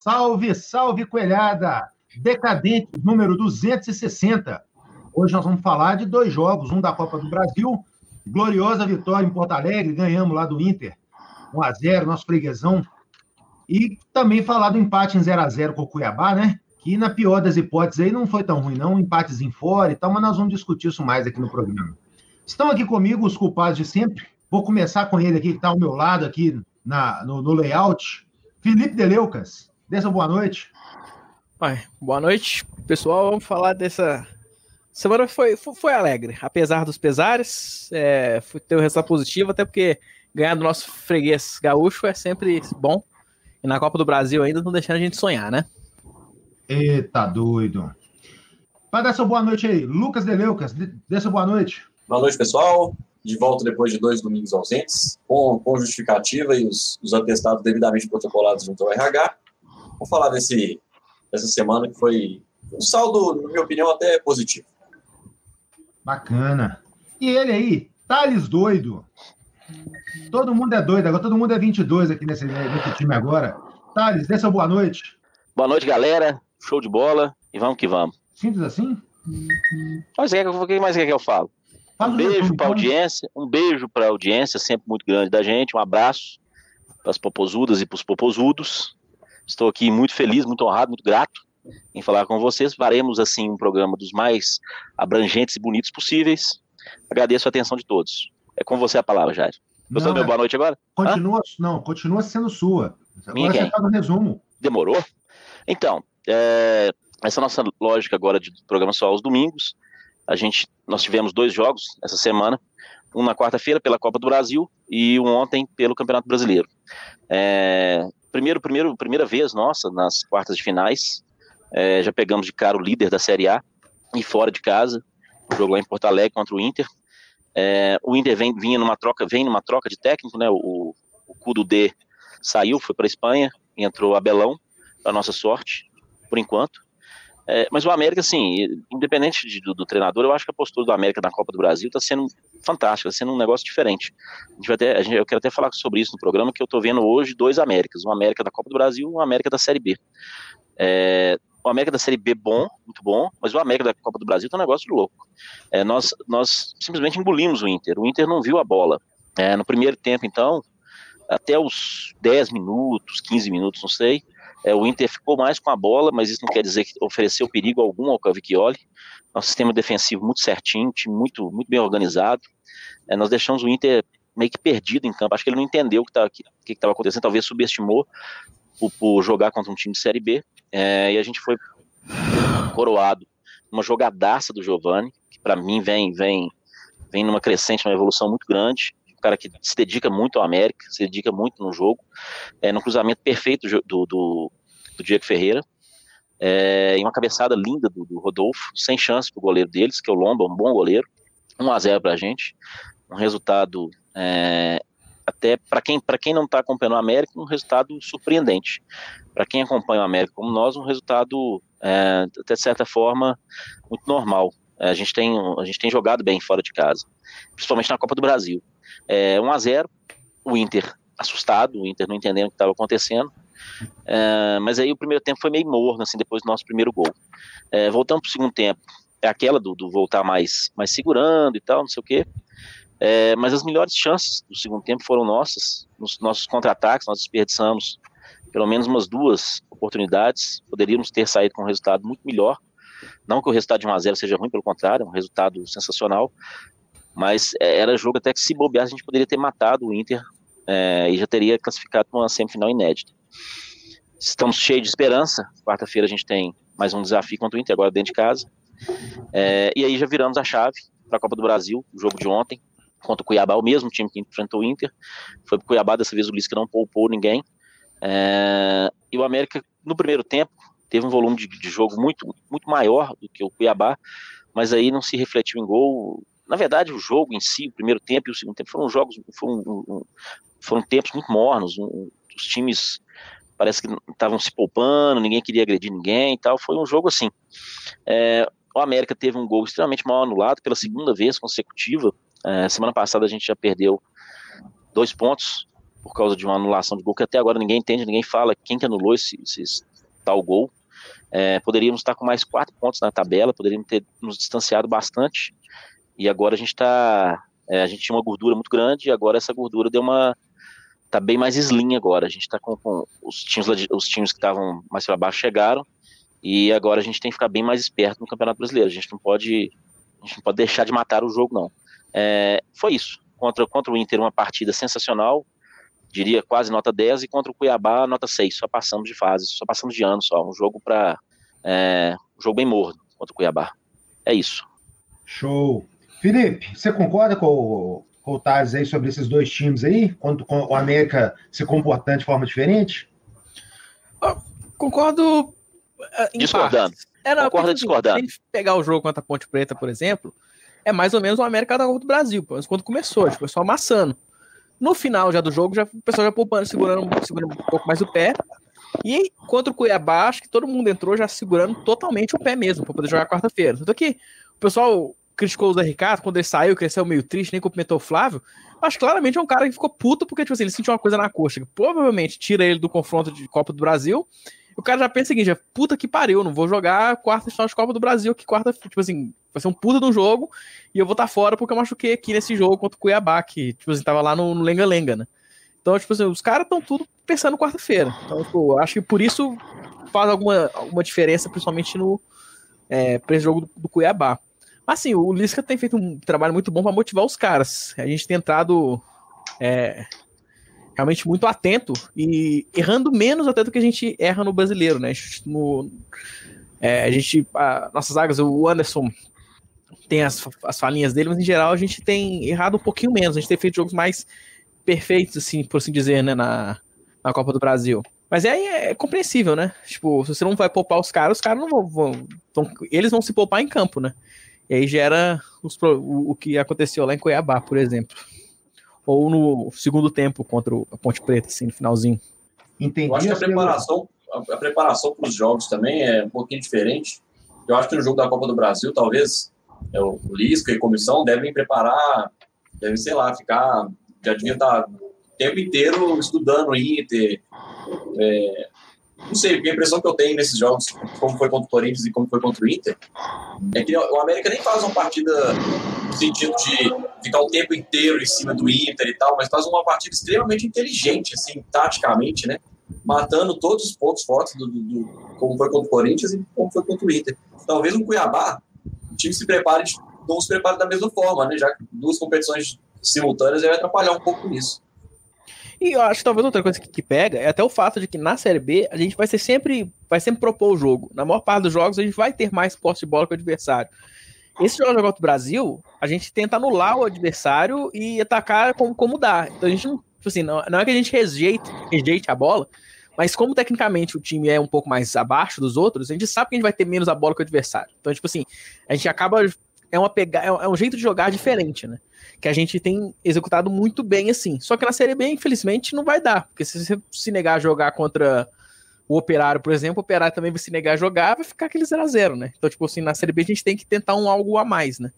Salve, salve, coelhada! Decadente, número 260. Hoje nós vamos falar de 2 jogos, um da Copa do Brasil, gloriosa vitória em Porto Alegre, ganhamos lá do Inter, 1-0, nosso freguesão, e também falar do empate em 0-0 com o Cuiabá, né? Que na pior das hipóteses aí não foi tão ruim, não, um empatezinho fora e tal, mas nós vamos discutir isso mais aqui no programa. Estão aqui comigo os culpados de sempre. Vou começar com ele aqui, que está ao meu lado aqui no layout. Felipe Deleucas, dê sua boa noite. Boa noite, pessoal. Vamos falar dessa semana. Foi alegre, apesar dos pesares. Ter um resultado positivo, até porque ganhar do nosso freguês gaúcho é sempre bom. E na Copa do Brasil ainda não deixando a gente sonhar, né? Eita, doido. Para dar sua boa noite aí, Lucas Deleucas, dê sua boa noite. Boa noite, pessoal. De volta depois de 2 domingos ausentes, com justificativa e os atestados devidamente protocolados junto ao RH. Vamos falar dessa semana que foi um saldo, na minha opinião, até positivo. Bacana. E ele aí, Thales doido. Todo mundo é doido agora, todo mundo é 22 aqui nesse time agora. Thales, dê sua boa noite. Boa noite, galera. Show de bola e vamos que vamos. Simples assim? Mas o que mais quer que eu falo? Um beijo para a audiência, sempre muito grande da gente. Um abraço para as popozudas e para os popozudos. Estou aqui muito feliz, muito honrado, muito grato em falar com vocês. Faremos, assim, um programa dos mais abrangentes e bonitos possíveis. Agradeço a atenção de todos. É com você a palavra, Jair. Gostou do meu boa noite agora? Continua sendo sua. Agora você faz o resumo. Demorou? Então, essa nossa lógica agora de programa só aos domingos. Nós tivemos 2 jogos essa semana, um na quarta-feira pela Copa do Brasil e um ontem pelo Campeonato Brasileiro. Primeira vez nossa nas quartas de finais, já pegamos de cara o líder da Série A e fora de casa, o jogo lá em Porto Alegre contra o Inter. O Inter vem numa troca de técnico, né? O Cudo D saiu, foi para a Espanha, entrou Abelão, para nossa sorte, por enquanto. Mas o América, assim, independente do treinador, eu acho que a postura do América na Copa do Brasil está sendo fantástica, está sendo um negócio diferente. Eu quero até falar sobre isso no programa, que eu estou vendo hoje 2 Américas, um América da Copa do Brasil e um América da Série B. O América da Série B bom, muito bom, mas o América da Copa do Brasil tá um negócio de louco. Nós simplesmente embolimos o Inter não viu a bola. No primeiro tempo, então, até os 10 minutos, 15 minutos, não sei, o Inter ficou mais com a bola, mas isso não quer dizer que ofereceu perigo algum ao Cavicchioli. Nosso sistema defensivo muito certinho, time muito, muito bem organizado. Nós deixamos o Inter meio que perdido em campo. Acho que ele não entendeu o que estava acontecendo, talvez subestimou por jogar contra um time de Série B. E a gente foi coroado numa jogadaça do Giovani, que para mim vem numa crescente, uma evolução muito grande. Um cara que se dedica muito ao América, se dedica muito no jogo, no cruzamento perfeito do Diego Ferreira, e uma cabeçada linda do Rodolfo, sem chance pro goleiro deles, que é o Lomba, um bom goleiro. 1-0 pra gente, um resultado até para quem não está acompanhando o América, um resultado surpreendente. Para quem acompanha o América como nós, um resultado até de certa forma muito normal. A gente tem jogado bem fora de casa, principalmente na Copa do Brasil. 1-0, o Inter assustado, o Inter não entendendo o que estava acontecendo, mas aí o primeiro tempo foi meio morno, assim, depois do nosso primeiro gol. Voltando para o segundo tempo, aquela do voltar mais segurando e tal, não sei o quê, mas as melhores chances do segundo tempo foram nossas, nos nossos contra-ataques. Nós desperdiçamos pelo menos umas 2 oportunidades, poderíamos ter saído com um resultado muito melhor, não que o resultado de 1-0 seja ruim, pelo contrário, é um resultado sensacional, mas era jogo até que, se bobear, a gente poderia ter matado o Inter e já teria classificado para uma semifinal inédita. Estamos cheios de esperança. Quarta-feira a gente tem mais um desafio contra o Inter, agora dentro de casa, e aí já viramos a chave para a Copa do Brasil, o jogo de ontem contra o Cuiabá, o mesmo time que enfrentou o Inter, foi para o Cuiabá, dessa vez o Lisca não poupou ninguém, e o América no primeiro tempo teve um volume de jogo muito, muito maior do que o Cuiabá, mas aí não se refletiu em gol. Na verdade, o jogo em si, o primeiro tempo e o segundo tempo, foram tempos muito mornos. Os times parece que estavam se poupando, ninguém queria agredir ninguém e tal. Foi um jogo assim. O América teve um gol extremamente mal anulado pela segunda vez consecutiva. Semana passada a gente já perdeu 2 pontos por causa de uma anulação de gol que até agora ninguém entende, ninguém fala quem que anulou chutar o gol. Poderíamos estar com mais 4 pontos na tabela, poderíamos ter nos distanciado bastante, e agora a gente tinha uma gordura muito grande, e agora essa gordura tá bem mais slim agora. A gente tá com os times que estavam mais para baixo chegaram, e agora a gente tem que ficar bem mais esperto no Campeonato Brasileiro. A gente não pode deixar de matar o jogo, não. Foi isso. Contra o Inter, uma partida sensacional, diria quase nota 10, e contra o Cuiabá, nota 6. Só passamos de fase, só passamos de ano só. Um jogo bem morno contra o Cuiabá. É isso. Show. Felipe, você concorda com o Thales aí sobre esses dois times aí? Quando o América se comportando de forma diferente? Concordo. Discordando. Concordo discordando. Se a gente pegar o jogo contra a Ponte Preta, por exemplo, é mais ou menos o América da Copa do Brasil, mas quando começou, tipo, só amassando. No final já do jogo, o pessoal já poupando, segurando um pouco mais o pé. E contra o Cuiabá, acho que todo mundo entrou já segurando totalmente o pé mesmo, para poder jogar quarta-feira. Tanto que o pessoal criticou o Zé Ricardo quando ele saiu, cresceu meio triste, nem cumprimentou o Flávio. Acho que claramente é um cara que ficou puto porque, tipo assim, ele sentiu uma coisa na coxa, que provavelmente tira ele do confronto de Copa do Brasil. E o cara já pensa o seguinte: puta que pariu, não vou jogar quarta final de Copa do Brasil, que quarta, tipo assim, vai ser um puta de um jogo, e eu vou estar fora porque eu machuquei aqui nesse jogo contra o Cuiabá, que, tipo assim, tava lá no lenga-lenga, né? Então, tipo assim, os caras estão tudo pensando quarta-feira. Então, tipo, eu acho que por isso faz alguma diferença, principalmente pra esse jogo do Cuiabá. Mas, assim, o Lisca tem feito um trabalho muito bom para motivar os caras. A gente tem entrado realmente muito atento e errando menos até do que a gente erra no brasileiro, né? Nossas zagas, o Anderson tem as falinhas dele, mas em geral a gente tem errado um pouquinho menos. A gente tem feito jogos mais perfeitos, assim, por assim dizer, né, na Copa do Brasil. Mas é compreensível, né? Tipo, se você não vai poupar os caras não vão eles vão se poupar em campo, né? E aí gera o que aconteceu lá em Cuiabá, por exemplo. Ou no segundo tempo contra a Ponte Preta, assim, no finalzinho. Entendi. Eu acho que a preparação para os jogos também é um pouquinho diferente. Eu acho que no jogo da Copa do Brasil, talvez, o Lisca e a comissão devem, sei lá, já devia estar o tempo inteiro estudando o Inter. Não sei, a impressão que eu tenho nesses jogos, como foi contra o Corinthians e como foi contra o Inter, é que o América nem faz uma partida no sentido de ficar o tempo inteiro em cima do Inter e tal, mas faz uma partida extremamente inteligente, assim, taticamente, né? Matando todos os pontos fortes como foi contra o Corinthians e como foi contra o Inter. Talvez no Cuiabá o time não se prepare da mesma forma, né? Já que 2 competições simultâneas vai atrapalhar um pouco nisso. E eu acho que talvez outra coisa que pega é até o fato de que na Série B a gente vai sempre propor o jogo. Na maior parte dos jogos a gente vai ter mais posse de bola que o adversário. Esse jogo contra o Brasil, a gente tenta anular o adversário e atacar como dá. Então a gente não, tipo assim, não é que a gente rejeite a bola, mas como tecnicamente o time é um pouco mais abaixo dos outros, a gente sabe que a gente vai ter menos a bola que o adversário. Então, tipo assim, a gente acaba... É um jeito de jogar diferente, né? Que a gente tem executado muito bem assim. Só que na Série B, infelizmente, não vai dar. Porque se você se negar a jogar contra o Operário, por exemplo, o Operário também vai se negar a jogar, vai ficar aquele 0-0, né? Então, tipo assim, na Série B a gente tem que tentar algo a mais, né?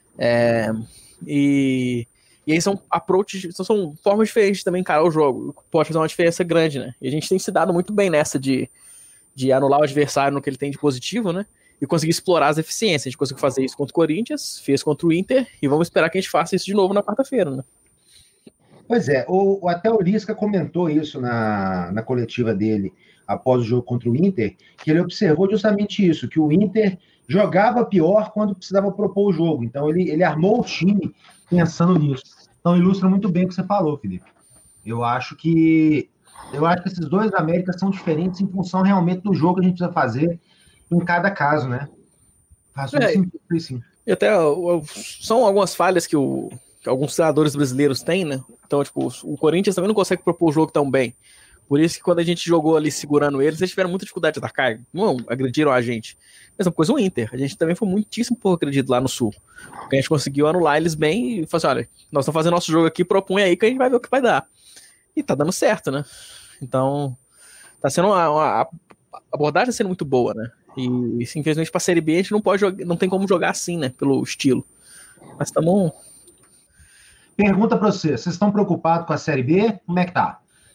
E aí são approaches, são formas diferentes também de encarar o jogo. Pode fazer uma diferença grande, né? E a gente tem se dado muito bem nessa de anular o adversário no que ele tem de positivo, né? E conseguir explorar as eficiências. A gente conseguiu fazer isso contra o Corinthians, fez contra o Inter, e vamos esperar que a gente faça isso de novo na quarta-feira, né? Pois é, até o Lisca comentou isso na coletiva dele após o jogo contra o Inter, que ele observou justamente isso, que o Inter jogava pior quando precisava propor o jogo. Então ele armou o time pensando nisso. Então ilustra muito bem o que você falou, Felipe. Eu acho que esses dois Américas são diferentes em função realmente do jogo que a gente precisa fazer em cada caso, né? Faz muito sentido, sim. E até são algumas falhas que alguns treinadores brasileiros têm, né? Então, tipo, o Corinthians também não consegue propor o jogo tão bem. Por isso que quando a gente jogou ali segurando eles tiveram muita dificuldade de atacar. Não agrediram a gente. Mesma coisa o Inter. A gente também foi muitíssimo pouco agredido lá no Sul. Porque a gente conseguiu anular eles bem e falou assim, olha, nós estamos fazendo nosso jogo aqui, propõe aí que a gente vai ver o que vai dar. E tá dando certo, né? Então, tá sendo a abordagem tá sendo muito boa, né? E simplesmente pra Série B a gente não tem como jogar assim, né? Pelo estilo. Mas tá bom. Pergunta pra vocês estão preocupados com a Série B? Como é que tá?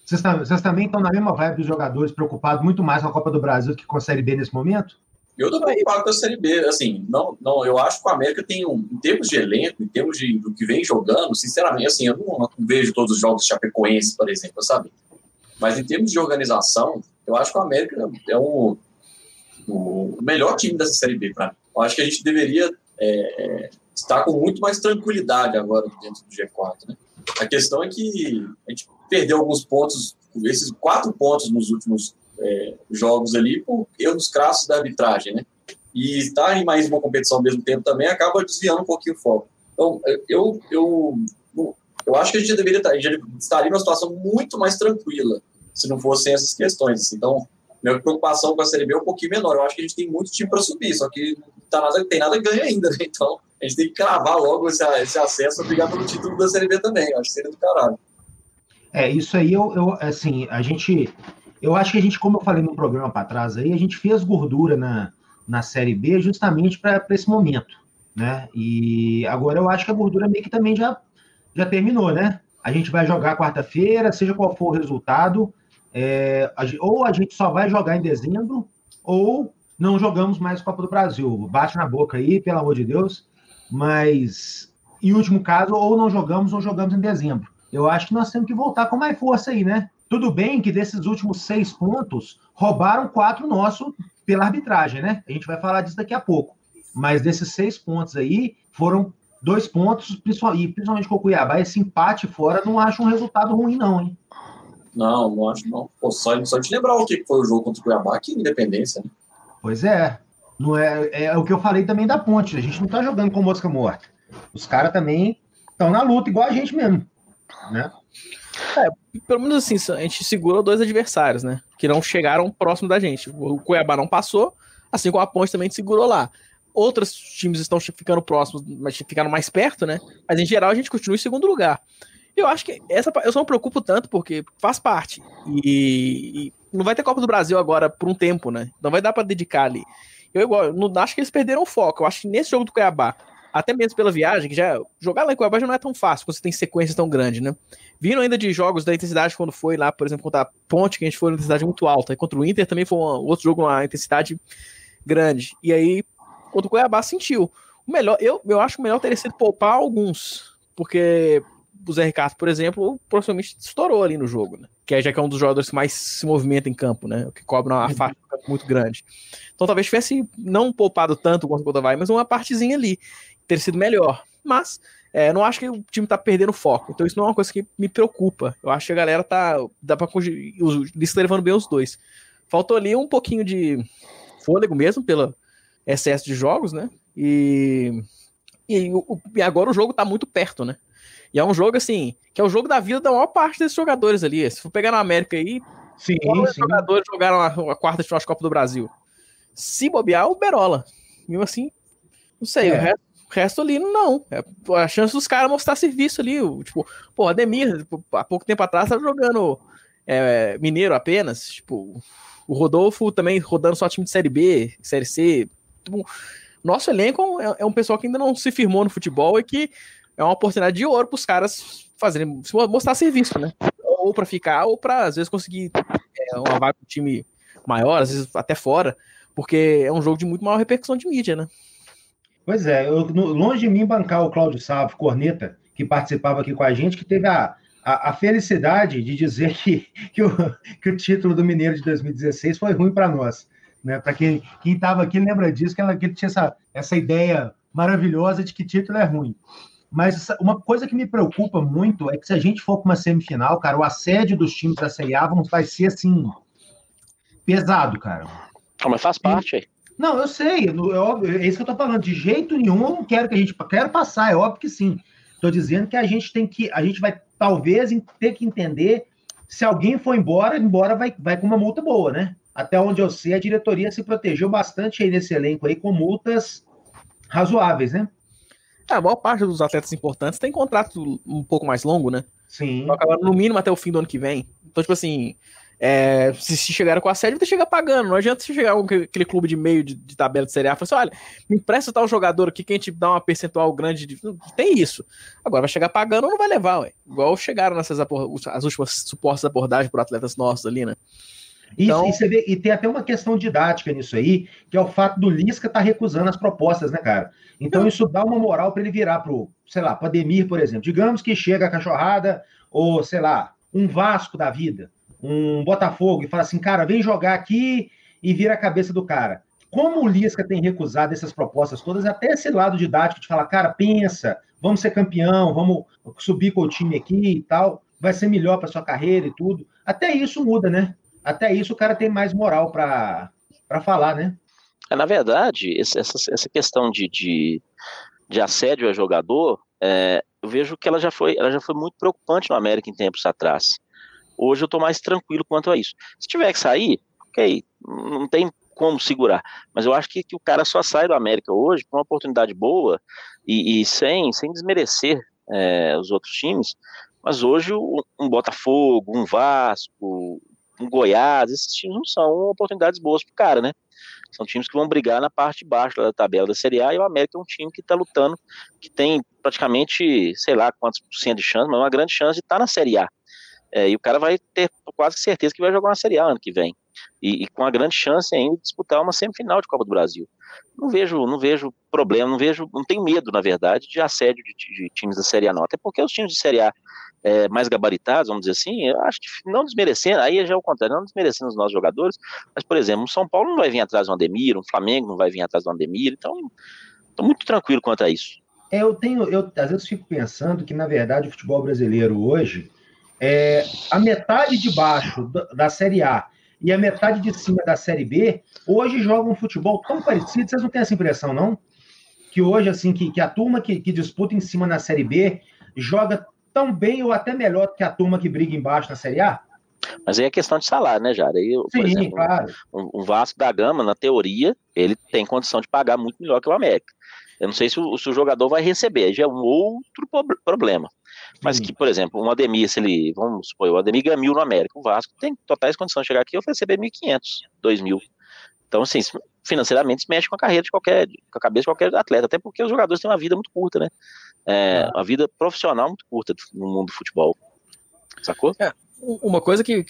Vocês também estão na mesma vibe dos jogadores, preocupados muito mais com a Copa do Brasil do que com a Série B nesse momento? Eu tô preocupado com a Série B, assim, não, eu acho que o América tem, em termos de elenco, em termos do que vem jogando, sinceramente, assim, eu não vejo todos os jogos de Chapecoense, por exemplo, sabe? Mas em termos de organização, eu acho que o América é o melhor time dessa Série B, para mim. Eu acho que a gente deveria estar com muito mais tranquilidade agora dentro do G4, né? A questão é que a gente perdeu alguns pontos, esses 4 pontos nos últimos jogos ali, por erros crassos da arbitragem, né? E estar em mais uma competição ao mesmo tempo também acaba desviando um pouquinho o foco. Então, eu acho que a gente estaria numa situação muito mais tranquila se não fossem essas questões. Assim. Então, minha preocupação com a Série B é um pouquinho menor. Eu acho que a gente tem muito time para subir, só que não tem nada ganho ainda, né? Então, a gente tem que cravar logo esse acesso e brigar pelo título da Série B também. Eu acho que seria do caralho. Isso aí, assim, eu acho que a gente, como eu falei no programa para trás aí, a gente fez gordura na Série B justamente para esse momento, né? E agora eu acho que a gordura meio que também já terminou, né? A gente vai jogar quarta-feira, seja qual for o resultado, ou a gente só vai jogar em dezembro, ou não jogamos mais Copa do Brasil. Bate na boca aí, pelo amor de Deus. Mas, em último caso, ou não jogamos ou jogamos em dezembro. Eu acho que nós temos que voltar com mais força aí, né? Tudo bem que desses últimos 6 pontos, roubaram 4 nossos pela arbitragem, né? A gente vai falar disso daqui a pouco. Mas desses 6 pontos aí, foram 2 pontos, principalmente com o Cuiabá. Esse empate fora, não acho um resultado ruim, não, hein? Não acho, não. Pô, só te lembrar o que foi o jogo contra o Cuiabá, que Independência, né? Pois é. Não é o que eu falei também da Ponte. A gente não tá jogando com mosca morta. Os caras também estão na luta, igual a gente mesmo, né? Pelo menos assim, a gente segurou 2 adversários, né? Que não chegaram próximo da gente. O Cuiabá não passou, assim como a Ponte também segurou lá. Outros times estão ficando próximos, mas ficaram mais perto, né? Mas em geral a gente continua em segundo lugar. Eu acho que eu só não me preocupo tanto porque faz parte. E não vai ter Copa do Brasil agora por um tempo, né? Não vai dar pra dedicar ali. Eu não acho que eles perderam o foco. Eu acho que nesse jogo do Cuiabá, até mesmo pela viagem, que jogar lá em Cuiabá já não é tão fácil, quando você tem sequências tão grandes, né? Vindo ainda de jogos da intensidade quando foi lá, por exemplo, contra a Ponte, que a gente foi numa intensidade muito alta, e contra o Inter também foi outro jogo numa intensidade grande. E aí, contra o Cuiabá, sentiu. O melhor, eu acho que o melhor teria sido poupar alguns, porque o Zé Ricardo, por exemplo, provavelmente estourou ali no jogo, né? Que já que é um dos jogadores que mais se movimenta em campo, né? Que cobra uma faixa muito grande. Então talvez tivesse não poupado tanto quanto o Godoy, mas uma partezinha ali. Ter sido melhor. Mas não acho que o time tá perdendo foco. Então isso não é uma coisa que me preocupa. Eu acho que a galera dá pra os estão levando bem os 2. Faltou ali um pouquinho de fôlego mesmo, pelo excesso de jogos, né? E agora o jogo tá muito perto, né? E é um jogo, assim, que é o jogo da vida da maior parte desses jogadores ali. Se for pegar na América aí, quantos jogadores jogaram a quarta de final de Copa do Brasil? Se bobear, o Berola. Mesmo assim, não sei, o resto ali, não. A chance dos caras mostrar serviço ali. Tipo, pô, Ademir, há pouco tempo atrás, tava jogando Mineiro apenas. Tipo, o Rodolfo também rodando só time de Série B, Série C. Tipo, nosso elenco é um pessoal que ainda não se firmou no futebol e que é uma oportunidade de ouro para os caras mostrar serviço, né? Ou para ficar, ou para, às vezes, conseguir uma vaga pro time maior, às vezes até fora, porque é um jogo de muito maior repercussão de mídia, né? Pois é, longe de mim bancar o Cláudio Salvo, corneta, que participava aqui com a gente, que teve a felicidade de dizer que o título do Mineiro de 2016 foi ruim para nós. Né? Para quem estava aqui lembra disso, que ele tinha essa ideia maravilhosa de que título é ruim. Mas uma coisa que me preocupa muito é que se a gente for para uma semifinal, cara, o assédio dos times da Série A vai ser, assim, pesado, cara. Mas faz parte, aí. Não, eu sei, é isso que eu tô falando. De jeito nenhum, eu não quero quero passar, é óbvio que sim. Tô dizendo que a gente vai talvez ter que entender se alguém for embora vai com uma multa boa, né? Até onde eu sei, a diretoria se protegeu bastante aí nesse elenco aí com multas razoáveis, né? A maior parte dos atletas importantes tem contrato um pouco mais longo, né? Sim. No mínimo até o fim do ano que vem. Então, tipo assim, Se chegaram com assédio, vai ter que chegar pagando. Não adianta você chegar com aquele clube de meio de tabela de Série A e falar assim, olha, me empresta tal jogador aqui que a gente dá uma percentual grande de... Tem isso. Agora vai chegar pagando ou não vai levar, ué. Igual chegaram as últimas supostas abordagens por atletas nossos ali, né? Então... Você vê, e tem até uma questão didática nisso aí, que é o fato do Lisca estar recusando as propostas, né, cara? Então isso dá uma moral para ele virar pro, sei lá, pro Ademir, por exemplo. Digamos que chega a Cachorrada, ou, sei lá, um Vasco da vida, um Botafogo, e fala assim, cara, vem jogar aqui e vira a cabeça do cara. Como o Lisca tem recusado essas propostas todas, até esse lado didático de falar, cara, pensa, vamos ser campeão, vamos subir com o time aqui e tal, vai ser melhor para sua carreira e tudo. Até isso muda, né? Até isso o cara tem mais moral para falar, né? Na verdade, essa questão de assédio a jogador, eu vejo que ela já foi muito preocupante no América em tempos atrás. Hoje eu estou mais tranquilo quanto a isso. Se tiver que sair, ok, não tem como segurar. Mas eu acho que o cara só sai do América hoje com uma oportunidade boa e sem desmerecer os outros times. Mas hoje um Botafogo, um Vasco, um Goiás, esses times não são oportunidades boas para o cara, né? São times que vão brigar na parte de baixo da tabela da Série A, e o América é um time que está lutando, que tem praticamente, sei lá quantos % de chance, mas uma grande chance de estar na Série A. E o cara vai ter quase certeza que vai jogar uma Série A ano que vem. E com a grande chance ainda de disputar uma semifinal de Copa do Brasil. Não vejo problema, não tenho medo, na verdade, de assédio de times da Série A não. Até porque os times de Série A mais gabaritados, vamos dizer assim, eu acho que não desmerecendo, aí já é o contrário, não desmerecendo os nossos jogadores, mas, por exemplo, o São Paulo não vai vir atrás do Ademir, o Flamengo não vai vir atrás do Ademir, então estou muito tranquilo quanto a isso. Eu às vezes fico pensando que, na verdade, o futebol brasileiro hoje, a metade de baixo da Série A e a metade de cima da Série B, hoje jogam um futebol tão parecido, vocês não têm essa impressão, não? Que hoje, assim, que a turma que disputa em cima na Série B joga tão bem ou até melhor que a turma que briga embaixo na Série A? Mas aí é questão de salário, né, Jara? Aí, por exemplo, claro. Um Vasco da Gama, na teoria, ele tem condição de pagar muito melhor que o América. Eu não sei se o jogador vai receber, já é um outro problema. Mas que, por exemplo, um Ademir, vamos supor, o Ademir ganha 1.000 no América, o Vasco tem totais condições de chegar aqui e oferecer 1.500, 2.000. Então, assim, financeiramente se mexe com a carreira com a cabeça de qualquer atleta, até porque os jogadores têm uma vida muito curta, né? Uma vida profissional muito curta no mundo do futebol. Sacou? Uma coisa que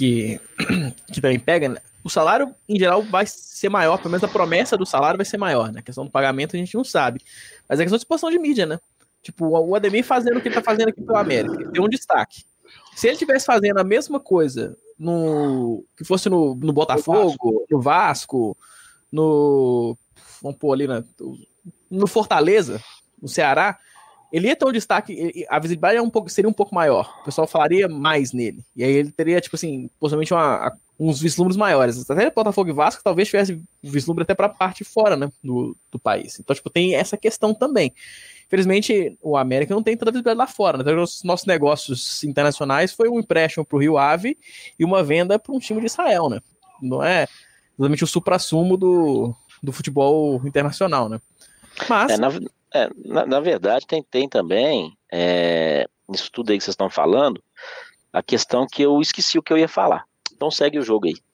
também pega, né? O salário, em geral, vai ser maior, pelo menos a promessa do salário vai ser maior, né? A questão do pagamento a gente não sabe. Mas é questão de exposição de mídia, né? Tipo, o Ademir fazendo o que ele tá fazendo aqui pelo América, ele tem um destaque. Se ele estivesse fazendo a mesma coisa que fosse no Botafogo, no Vasco, vamos pôr ali no Fortaleza, no Ceará, ele ia ter um destaque, a visibilidade seria um pouco maior, o pessoal falaria mais nele, e aí ele teria, tipo assim, possivelmente uns vislumbres maiores, até Botafogo e Vasco talvez tivesse vislumbre até para a parte fora, né, do país, então tipo, tem essa questão também. Infelizmente, o América não tem tanta visibilidade lá fora, né? Então, os nossos negócios internacionais foi um empréstimo para o Rio Ave e uma venda para um time de Israel, né? Não é exatamente o suprassumo do futebol internacional, né? Mas... na verdade, tem também, nisso tudo aí que vocês estão falando, a questão que eu esqueci o que eu ia falar. Então segue o jogo aí.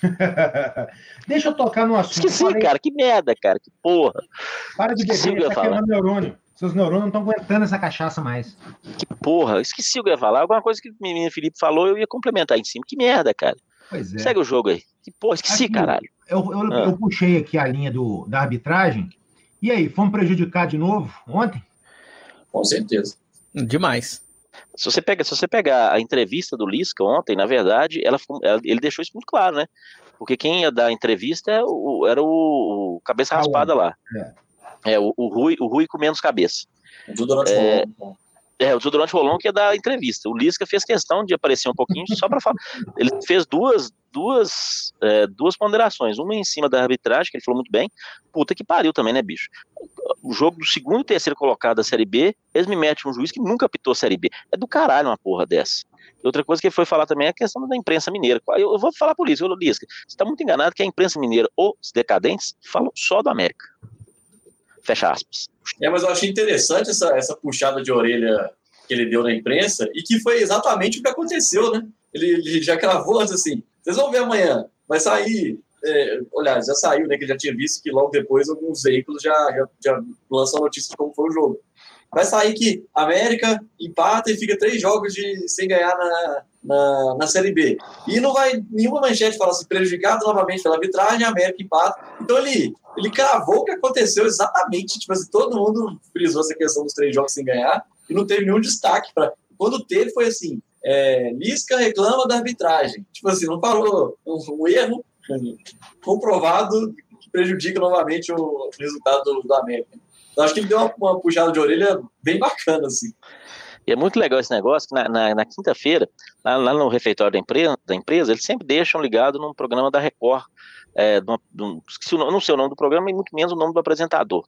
Deixa eu tocar no assunto. Esqueci, cara, que merda, cara, que porra. Para de beber, tá queimando neurônio. Seus neurônios não estão aguentando essa cachaça mais. Que porra, esqueci o que eu ia falar. Alguma coisa que o menino Felipe falou, eu ia complementar em cima. Que merda, cara. Pois é. Segue o jogo aí. Que porra, esqueci, aqui, caralho. Eu puxei aqui a linha da arbitragem. E aí, fomos prejudicar de novo ontem? Com certeza. Demais. Se você pegar a entrevista do Lisca ontem, na verdade, ele deixou isso muito claro, né? Porque quem ia dar a entrevista era o cabeça raspada lá. O Rui com menos cabeça. O Desodorante Rolon. O Desodorante Rolon que ia dar a entrevista. O Lisca fez questão de aparecer um pouquinho só para falar. Ele fez duas ponderações. Uma em cima da arbitragem, que ele falou muito bem. Puta que pariu também, né, bicho? O jogo do segundo e terceiro colocado da Série B, eles me metem um juiz que nunca apitou Série B. É do caralho uma porra dessa. E outra coisa que ele foi falar também é a questão da imprensa mineira. Eu vou falar por isso, Lisca. Você está muito enganado que a imprensa mineira, os decadentes, falam só do América. Fecha aspas. Mas eu achei interessante essa puxada de orelha que ele deu na imprensa e que foi exatamente o que aconteceu, né? Ele já cravou assim, Vocês vão ver amanhã. Vai sair... olha, já saiu, né? Que já tinha visto que logo depois alguns veículos já lançam notícias de como foi o jogo. Vai sair que a América empata e fica 3 jogos sem ganhar na Série B. E não vai nenhuma manchete falar assim, prejudicado novamente pela arbitragem, a América empata. Então ele cravou o que aconteceu exatamente. Tipo assim, todo mundo frisou essa questão dos 3 jogos sem ganhar e não teve nenhum destaque. Quando teve, foi assim, Lisca reclama da arbitragem. Tipo assim, não falou um erro comprovado que prejudica novamente o resultado do América. Então, acho que ele deu uma puxada de orelha bem bacana, assim. E é muito legal esse negócio, que na quinta-feira, lá no refeitório da empresa, eles sempre deixam ligado num programa da Record, esqueci não sei o nome do programa e muito menos o nome do apresentador.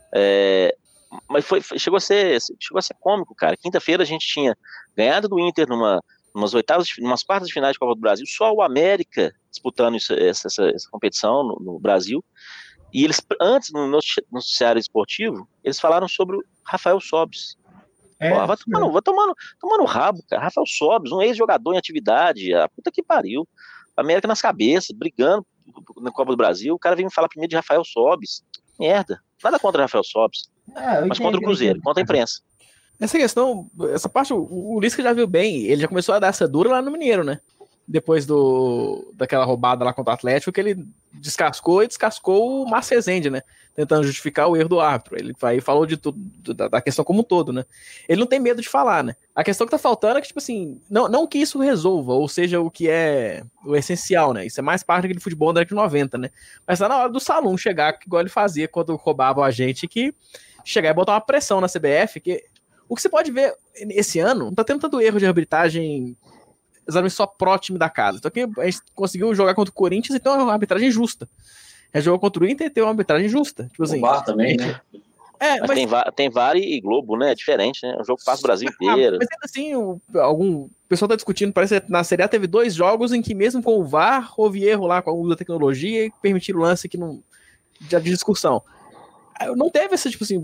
Mas chegou a ser cômico, cara. Quinta-feira a gente tinha ganhado do Inter numas quartas de finais de Copa do Brasil, só o América disputando essa competição no Brasil. E eles, antes, no noticiário esportivo, eles falaram sobre o Rafael Sobis. Vai tomando rabo, cara. Rafael Sobis, um ex-jogador em atividade, a puta que pariu. América nas cabeças, brigando na Copa do Brasil. O cara veio me falar primeiro de Rafael Sobis. Merda. Nada contra o Rafael Sobis. Mas contra o Cruzeiro, contra a imprensa. Essa questão, essa parte, o Lisca já viu bem. Ele já começou a dar essa dura lá no Mineiro, né? Depois daquela roubada lá contra o Atlético, que ele descascou o Márcio Rezende, né? Tentando justificar o erro do árbitro. Ele aí falou de tudo, da questão como um todo, né? Ele não tem medo de falar, né? A questão que tá faltando é que, tipo assim, não que isso resolva, ou seja, o que é o essencial, né? Isso é mais parte daquele futebol da década de 90, né? Mas tá na hora do Salum chegar, igual ele fazia quando roubava a gente, que chegar e botar uma pressão na CBF, que o que você pode ver esse ano, não tá tendo tanto erro de arbitragem exatamente só pró time da casa. Então aqui a gente conseguiu jogar contra o Corinthians e ter uma arbitragem justa. A gente jogou contra o Inter e ter uma arbitragem justa. Tipo assim, o VAR também, né? Mas tem VAR e Globo, né? É diferente, né? O jogo passa o Brasil inteiro. Mas ainda assim, o pessoal tá discutindo, parece que na Série A teve 2 jogos em que mesmo com o VAR houve erro lá com a uso da tecnologia e permitiram o lance que não... de discussão. Não teve esse, tipo assim,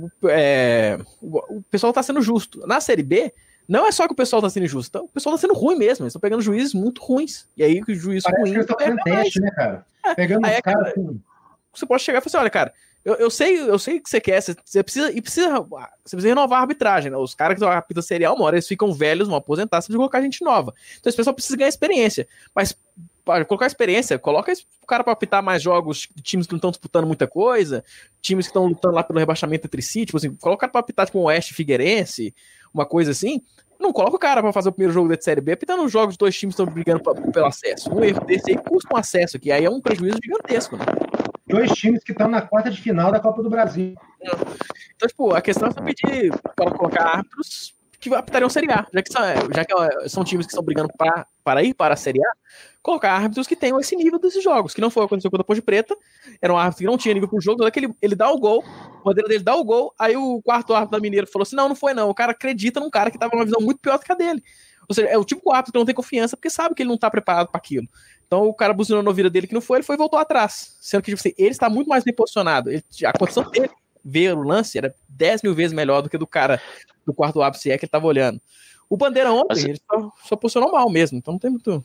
o pessoal tá sendo justo. Na Série B, não é só que o pessoal tá sendo injusto, o pessoal tá sendo ruim mesmo, eles estão pegando juízes muito ruins. E aí o juiz parece ruim... que eles estão fazendo teste, né, cara? Pegando os caras assim... Você pode chegar e falar assim, olha, cara, eu sei o que você quer, você precisa renovar a arbitragem, né? Os caras que estão apitando serial, uma hora eles ficam velhos, vão aposentar, você precisa colocar gente nova. Então esse pessoal precisa ganhar experiência. Mas para colocar experiência, coloca o cara para apitar mais jogos de times que não estão disputando muita coisa, times que estão lutando lá pelo rebaixamento entre si, tipo assim, coloca o cara para apitar tipo um Oeste Figueirense, uma coisa assim. Não coloca o cara para fazer o primeiro jogo da Série B apitando os jogos de 2 times que estão brigando pelo acesso. Um erro desse aí custa um acesso, que aí é um prejuízo gigantesco, né? 2 times que estão na quarta de final da Copa do Brasil. Então, tipo, a questão é só pedir para colocar árbitros que apitariam Série A, já que são times que estão brigando para ir para a Série A, colocar árbitros que tenham esse nível desses jogos, que não foi o que aconteceu contra a Ponte Preta, era um árbitro que não tinha nível para o jogo, que ele dá o gol, a bandeira dele dá o gol, aí o quarto árbitro da Mineiro falou assim, não foi não, o cara acredita num cara que estava numa visão muito pior do que a dele. Ou seja, é o tipo de árbitro que não tem confiança, porque sabe que ele não está preparado para aquilo. Então o cara buzinou na ouvido dele que não foi, ele foi e voltou atrás. Sendo que tipo assim, ele está muito mais bem posicionado. A condição dele ver o lance era 10 mil vezes melhor do que do cara do quarto árbitro, se é que ele estava olhando. O Bandeira ontem, ele só posicionou mal mesmo, então não tem muito...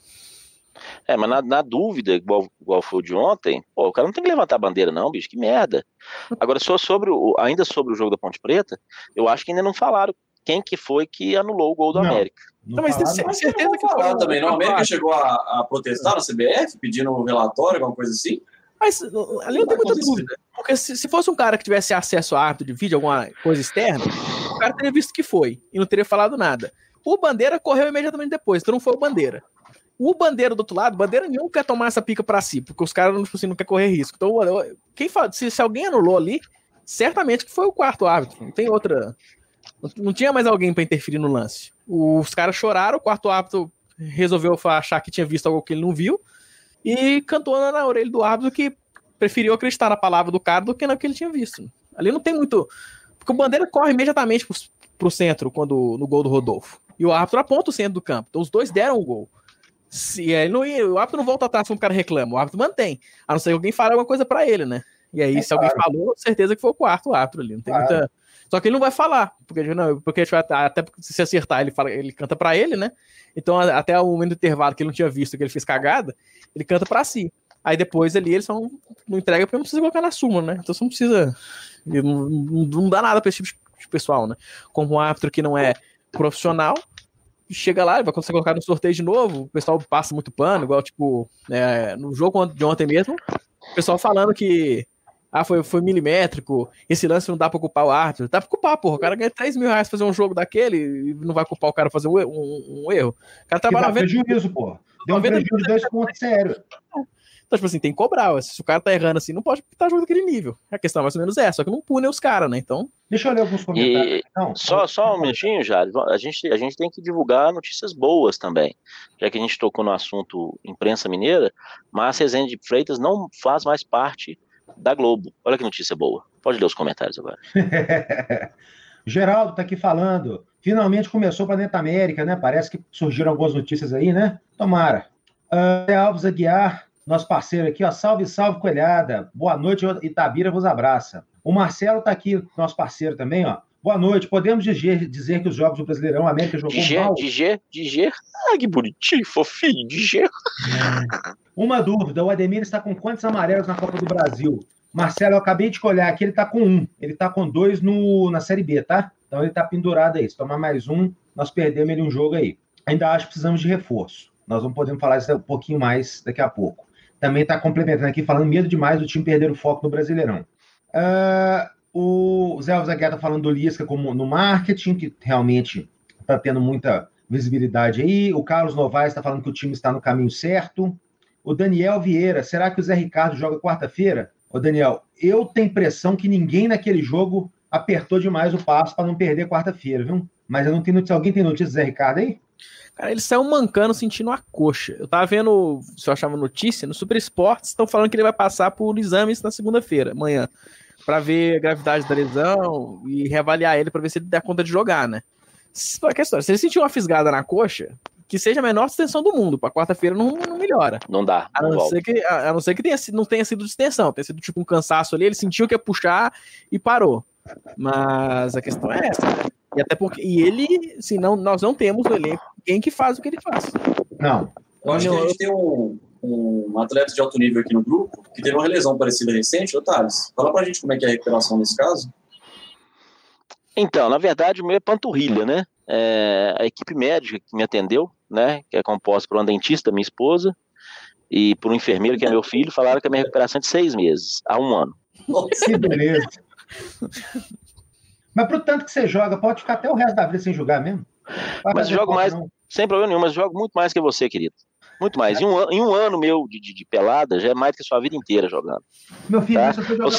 Mas na dúvida, igual foi o de ontem, o cara não tem que levantar a bandeira não, bicho, que merda. Agora, ainda sobre o jogo da Ponte Preta, eu acho que ainda não falaram quem que foi que anulou o gol do América. Não, mas tem certeza que falaram também, não? A América chegou a protestar na CBF, pedindo um relatório, alguma coisa assim? Mas ali não tem muita dúvida. Porque se fosse um cara que tivesse acesso a árbitro de vídeo, alguma coisa externa, o cara teria visto que foi e não teria falado nada. O Bandeira correu imediatamente depois, então não foi o Bandeira. O Bandeira do outro lado, Bandeira nenhum quer tomar essa pica pra si, porque os caras não querem correr risco. Então, quem fala, se alguém anulou ali, certamente que foi o quarto árbitro. Não tem outra. Não tinha mais alguém pra interferir no lance. Os caras choraram, o quarto árbitro resolveu achar que tinha visto algo que ele não viu e cantou na orelha do árbitro que preferiu acreditar na palavra do cara do que no que ele tinha visto. Ali não tem muito. Porque o Bandeira corre imediatamente pro centro no gol do Rodolfo. E o árbitro aponta o centro do campo. Então os dois deram o gol. O árbitro não volta atrás quando o cara reclama, o árbitro mantém. A não ser que alguém fale alguma coisa pra ele, né? E aí, se alguém falou, certeza que foi o quarto árbitro ali. Não tem muita. Só que ele não vai falar, porque até se acertar, ele canta pra ele, né? Então, até o momento do intervalo que ele não tinha visto, que ele fez cagada, Ele canta pra si. Aí depois ali eles não entregam porque não precisa colocar na súmula, né? Então você não precisa. Não dá nada pra esse tipo de pessoal, né? Como um árbitro que não é profissional, chega lá e vai quando você colocar no sorteio de novo, o pessoal passa muito pano, igual tipo, no jogo de ontem mesmo, o pessoal falando que foi milimétrico, esse lance não dá pra culpar o árbitro. Dá pra culpar, porra. O cara ganha 3 mil reais pra fazer um jogo daquele e não vai culpar o cara fazer um erro. O cara trabalha prejuízo, porra. Deu um prejuízo de 2 pontos sério. Então, tipo assim, tem que cobrar. Se o cara tá errando assim, não pode estar jogando daquele nível. A questão mais ou menos é, só que não pune os caras, né? Então. Deixa eu ler alguns comentários. Só um minutinho, Jário. A gente tem que divulgar notícias boas também. Já que a gente tocou no assunto imprensa mineira, Márcia Rezende de Freitas não faz mais parte da Globo. Olha que notícia boa. Pode ler os comentários agora. Geraldo tá aqui falando. Finalmente começou para Planeta América, né? Parece que surgiram algumas notícias aí, né? Tomara. Alves Aguiar, nosso parceiro aqui, ó. Salve, salve, coelhada. Boa noite, Itabira vos abraça. O Marcelo tá aqui, nosso parceiro também, ó. Boa noite. Podemos dizer que os jogos do Brasileirão, a América jogou mal? Diger. Ah, que bonitinho, fofinho, Diger. Uma dúvida, o Ademir está com quantos amarelos na Copa do Brasil? Marcelo, eu acabei de olhar aqui, ele está com 1. Ele está com 2 na Série B, tá? Então ele está pendurado aí. Se tomar mais um, nós perdemos ele um jogo aí. Ainda acho que precisamos de reforço. Nós não podemos falar isso um pouquinho mais daqui a pouco. Também está complementando aqui, falando medo demais do time perder o foco no Brasileirão. O Zé Alves Aguiar está falando do Lisca como no marketing, que realmente está tendo muita visibilidade aí. O Carlos Novaes está falando que o time está no caminho certo. O Daniel Vieira, será que o Zé Ricardo joga quarta-feira? Ô, Daniel, eu tenho impressão que ninguém naquele jogo apertou demais o passo para não perder quarta-feira, viu? Mas eu não tenho notícia. Alguém tem notícia do Zé Ricardo aí? Cara, ele saiu mancando, sentindo a coxa. Eu tava vendo, se eu achava notícia, no Super Esportes, estão falando que ele vai passar por exames na segunda-feira, amanhã, para ver a gravidade da lesão e reavaliar ele para ver se ele dá conta de jogar, né? Se ele sentiu uma fisgada na coxa, que seja a menor distensão do mundo, para quarta-feira não melhora. Não dá. A não ser que não tenha sido distensão, tenha sido tipo um cansaço ali, ele sentiu que ia puxar e parou. Mas a questão é essa, né? E até porque ele, assim, nós não temos no elenco quem que faz o que ele faz. Não. Eu acho que a gente tem um atleta de alto nível aqui no grupo que teve uma lesão parecida recente, Thales. Fala pra gente como é que é a recuperação nesse caso. Então, na verdade, o meu é panturrilha, né? A equipe médica que me atendeu, né, que é composta por uma dentista, minha esposa, e por um enfermeiro, que é meu filho, falaram que a minha recuperação é de 6 meses, a 1 ano. Que beleza. Mas pro tanto que você joga, pode ficar até o resto da vida sem jogar mesmo? Mas eu jogo mais, sem problema nenhum, mas eu jogo muito mais que você, querido. Muito mais. Em um ano meu de pelada, já é mais que a sua vida inteira jogando. Meu filho, tá?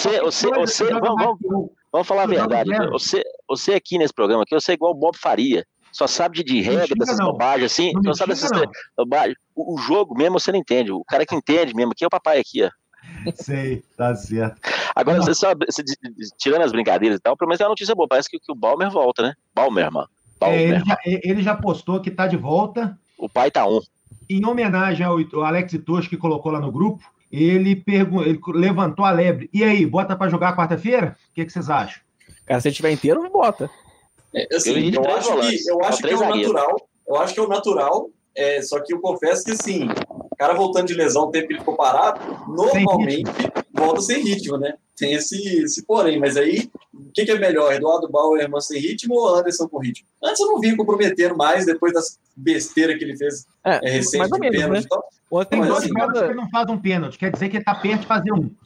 Vamos falar a verdade. Você aqui nesse programa, aqui, eu sei igual o Bob Faria. Só sabe de regra, dessas bobagens assim. Não sabe dessas bobagens. O jogo mesmo você não entende. O cara que entende mesmo aqui é o papai aqui, ó. Sei, tá certo. Agora, tirando as brincadeiras e tal, pelo menos é uma notícia boa. Parece que o Balmer volta, né? Balmer. Ele já postou que tá de volta. O pai tá Em homenagem ao Alex Itoshi, que colocou lá no grupo, ele levantou a lebre. E aí, bota pra jogar quarta-feira? O que vocês acham? Cara, se ele tiver inteiro, não bota. Assim, eu acho que é o natural. Eu acho que é o natural. Só que eu confesso que, assim, o cara voltando de lesão, o tempo que ele ficou parado, normalmente volta sem ritmo, né? Tem esse porém. Mas aí, o que é melhor? Eduardo Bauer sem ritmo ou Anderson com ritmo? Antes eu não vi comprometendo mais, depois das besteiras que ele fez recente. Mais ou menos, né? Tem 2 jogos que ele não faz um pênalti, quer dizer que ele tá perto de fazer um.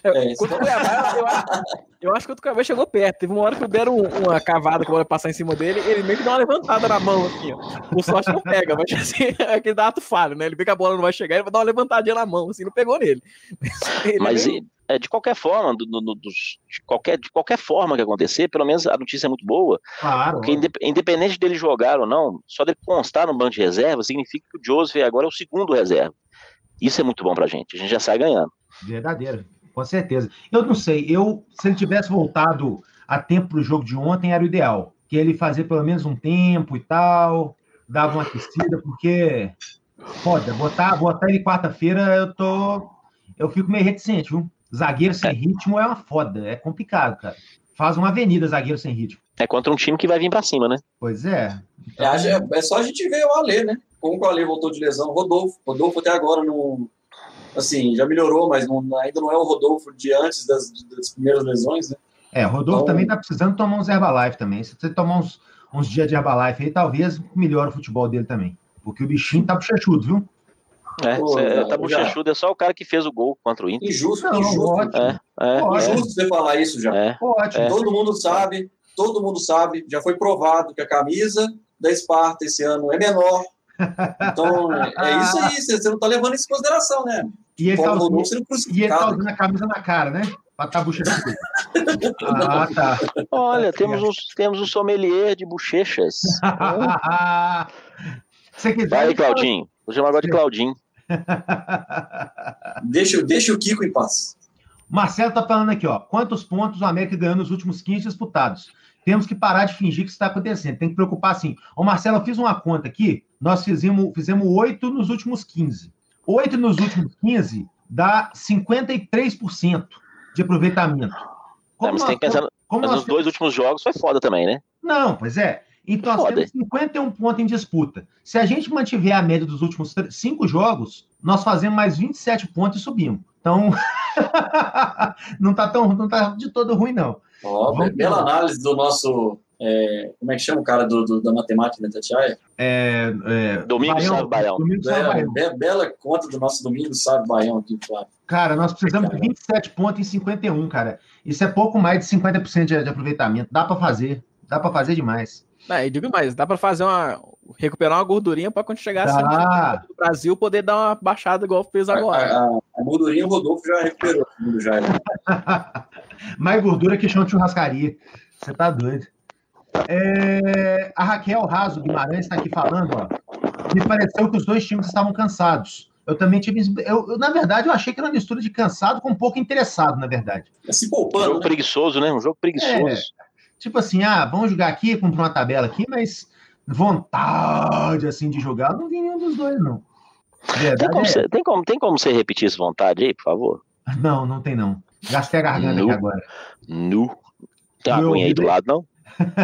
Eu acho que o Cuiabá chegou perto. Teve uma hora que deram uma cavada que a bola passar em cima dele, ele meio que dá uma levantada na mão, assim, ó. Por sorte não pega, mas assim, é aquele ato falho, né? Ele vê que a bola não vai chegar, ele vai dar uma levantadinha na mão, assim, não pegou nele. Mas de qualquer forma, de qualquer forma que acontecer, pelo menos a notícia é muito boa. Claro. Porque independente dele jogar ou não, só dele constar no banco de reserva, significa que o Joseph agora é o segundo reserva. Isso é muito bom pra gente, a gente já sai ganhando. Verdadeiro, com certeza. Eu não sei, se ele tivesse voltado a tempo pro jogo de ontem, era o ideal. Que ele fazia pelo menos um tempo e tal, dava uma aquecida, porque foda, botar ele quarta-feira, eu fico meio reticente, viu? Zagueiro sem ritmo é uma foda, é complicado, cara. Faz uma avenida zagueiro sem ritmo. É contra um time que vai vir pra cima, né? Pois é. Então... É só a gente ver o Alê, né? Como que o Alê voltou de lesão? Rodolfo até agora assim, já melhorou, mas ainda não é o Rodolfo de antes das primeiras lesões, né? O Rodolfo também tá precisando tomar uns Herbalife também. Se você tomar uns dias de Herbalife aí, talvez melhore o futebol dele também. Porque o bichinho tá bochechudo, viu? Tá bochechudo, é só o cara que fez o gol contra o Inter. Injusto. Ótimo. Injusto você falar isso já. Ótimo. Todo mundo sabe, já foi provado que a camisa da Esparta esse ano é menor. Então, é isso aí, você não tá levando isso em consideração, né? E ele tá usando a camisa na cara, né? Pra tá bochechudo. Tá. Olha, temos um sommelier de bochechas. Se quiser, vai aí, Claudinho. Vou chamar agora de Claudinho. Deixa o Kiko em paz. Marcelo tá falando aqui, ó. Quantos pontos o América ganhou nos últimos 15 disputados? Temos que parar de fingir que isso está acontecendo. Tem que preocupar, sim. Ô, Marcelo, eu fiz uma conta aqui. Nós fizemos 8 nos últimos 15. 8 nos últimos 15 dá 53% de aproveitamento. Mas tem que pensar... Mas os 2 últimos jogos foi foda também, né? Não, pois é. Então, nós temos 51 pontos em disputa. Se a gente mantiver a média dos últimos 5 jogos, nós fazemos mais 27 pontos e subimos. Então, não tá de todo ruim, não. Bela análise do nosso... como é que chama o cara da matemática da Tatiaia? Domingos Sávio Baião. Bela conta do nosso Domingos Sávio Baião aqui, Flávio. Cara, nós precisamos de 27 pontos em 51, cara. Isso é pouco mais de 50% de aproveitamento. Dá para fazer demais. E digo mais, dá pra recuperar uma gordurinha pra quando chegar assim no Brasil poder dar uma baixada igual fez agora. A gordurinha o Rodolfo já recuperou. Mais gordura que chão de churrascaria. Você tá doido. A Raquel Raso Guimarães está aqui falando, ó. Me pareceu que os 2 times estavam cansados. Eu também tive... na verdade, eu achei que era uma mistura de cansado com um pouco interessado, na verdade. Se poupando, um jogo preguiçoso, né? Um jogo preguiçoso. Tipo assim, vamos jogar aqui, cumprir uma tabela aqui, mas vontade, assim, de jogar, não vi nenhum dos 2, não. Tem como você repetir essa vontade aí, por favor? Não tem, não. Gastei a garganta aqui agora. Tem uma aguinha aí do lado, não?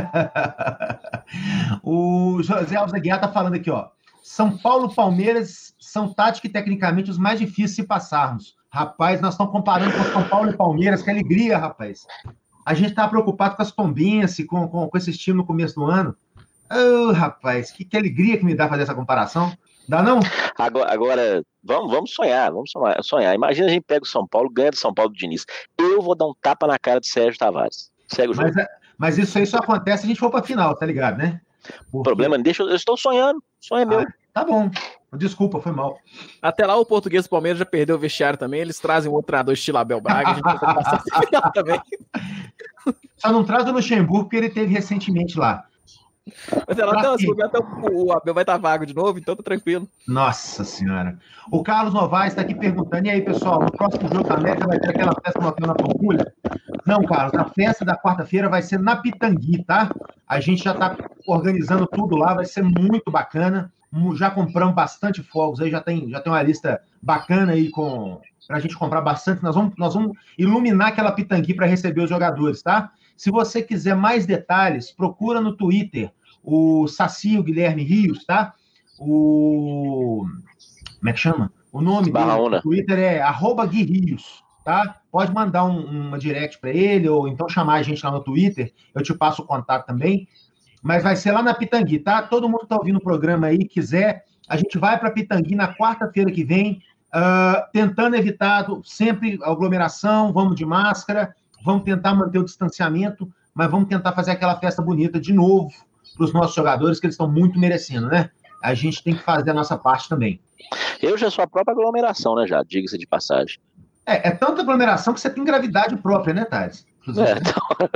O José Alves Aguiar tá falando aqui, ó. São Paulo e Palmeiras são tática e tecnicamente os mais difíceis de passarmos. Rapaz, nós estamos comparando com São Paulo e Palmeiras, que alegria, rapaz. A gente tá preocupado com as Tombense, com esses times no começo do ano. Rapaz, que alegria que me dá fazer essa comparação. Dá não? Agora vamos sonhar. Imagina a gente pega o São Paulo, ganha do São Paulo do Diniz. Eu vou dar um tapa na cara de Sérgio Tavares. Segue o jogo. Mas isso aí só acontece se a gente for pra final, tá ligado, né? O problema, eu estou sonhando. Sonho é meu. Tá bom. Desculpa, foi mal. Até lá o português do Palmeiras já perdeu o vestiário também. Eles trazem um outro treinador estilo Abel Braga. A gente vai passar final também. Só não traz o Luxemburgo porque ele teve recentemente lá. Mas até o Abel vai estar vago de novo, então tá tranquilo. Nossa senhora. O Carlos Novaes está aqui perguntando, e aí, pessoal, no próximo jogo da América vai ter aquela festa no hotel na Pampulha? Não, Carlos, a festa da quarta-feira vai ser na Pitangui, tá? A gente já está organizando tudo lá, vai ser muito bacana. Já compramos bastante fogos aí, já tem uma lista bacana aí pra gente comprar bastante. Nós vamos iluminar aquela Pitangui para receber os jogadores, tá? Se você quiser mais detalhes, procura no Twitter o Saci, o Guilherme Rios, tá? Como é que chama? O nome dele no Twitter é @GuiRios, tá? Pode mandar uma direct para ele, ou então chamar a gente lá no Twitter, eu te passo o contato também. Mas vai ser lá na Pitangui, tá? Todo mundo que tá ouvindo o programa aí, quiser, a gente vai para Pitangui na quarta-feira que vem, tentando evitar sempre aglomeração, vamos de máscara, vamos tentar manter o distanciamento, mas vamos tentar fazer aquela festa bonita de novo para os nossos jogadores, que eles estão muito merecendo, né? A gente tem que fazer a nossa parte também. Eu já sou a própria aglomeração, né, já, diga-se de passagem. É tanta aglomeração que você tem gravidade própria, né, Thales? Então...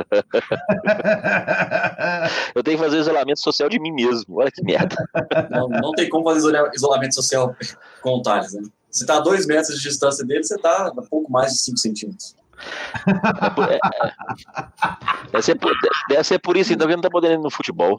Eu tenho que fazer isolamento social de mim mesmo, olha que merda. Não tem como fazer isolamento social com o Thales, né? Você tá a 2 metros de distância dele, você tá a pouco mais de 5 centímetros. Deve ser por isso então que não tá podendo ir no futebol.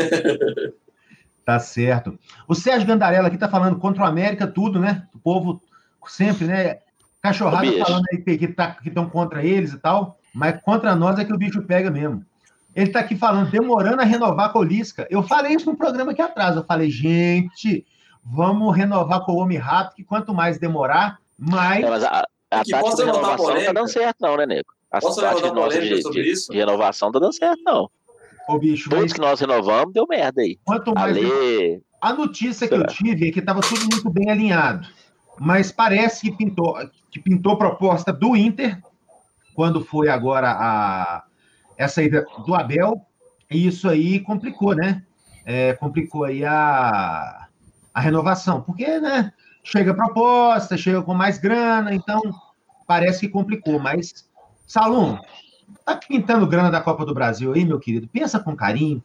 Tá certo. O Sérgio Gandarella aqui tá falando contra o América tudo, né? O povo sempre, né? Cachorrada falando aí que estão contra eles e tal, mas contra nós é que o bicho pega mesmo. Ele tá aqui falando, demorando a renovar com o Lisca. Eu falei isso no programa aqui atrás. Eu falei, gente, vamos renovar com o Homem Rato, que quanto mais demorar, Mas a tática de renovação não tá dando certo, não, né, nego? Posso levantar polêmica sobre isso? De renovação tá dando certo, não. Ô, bicho, todos que nós renovamos, deu merda aí. Quanto mais a notícia que eu tive é que estava tudo muito bem alinhado. Mas parece que pintou proposta do Inter, quando foi agora essa ida do Abel, e isso aí complicou, né? Complicou aí a renovação. Porque, né? Chega proposta, chega com mais grana, então parece que complicou. Mas, Salum, tá pintando grana da Copa do Brasil aí, meu querido? Pensa com carinho.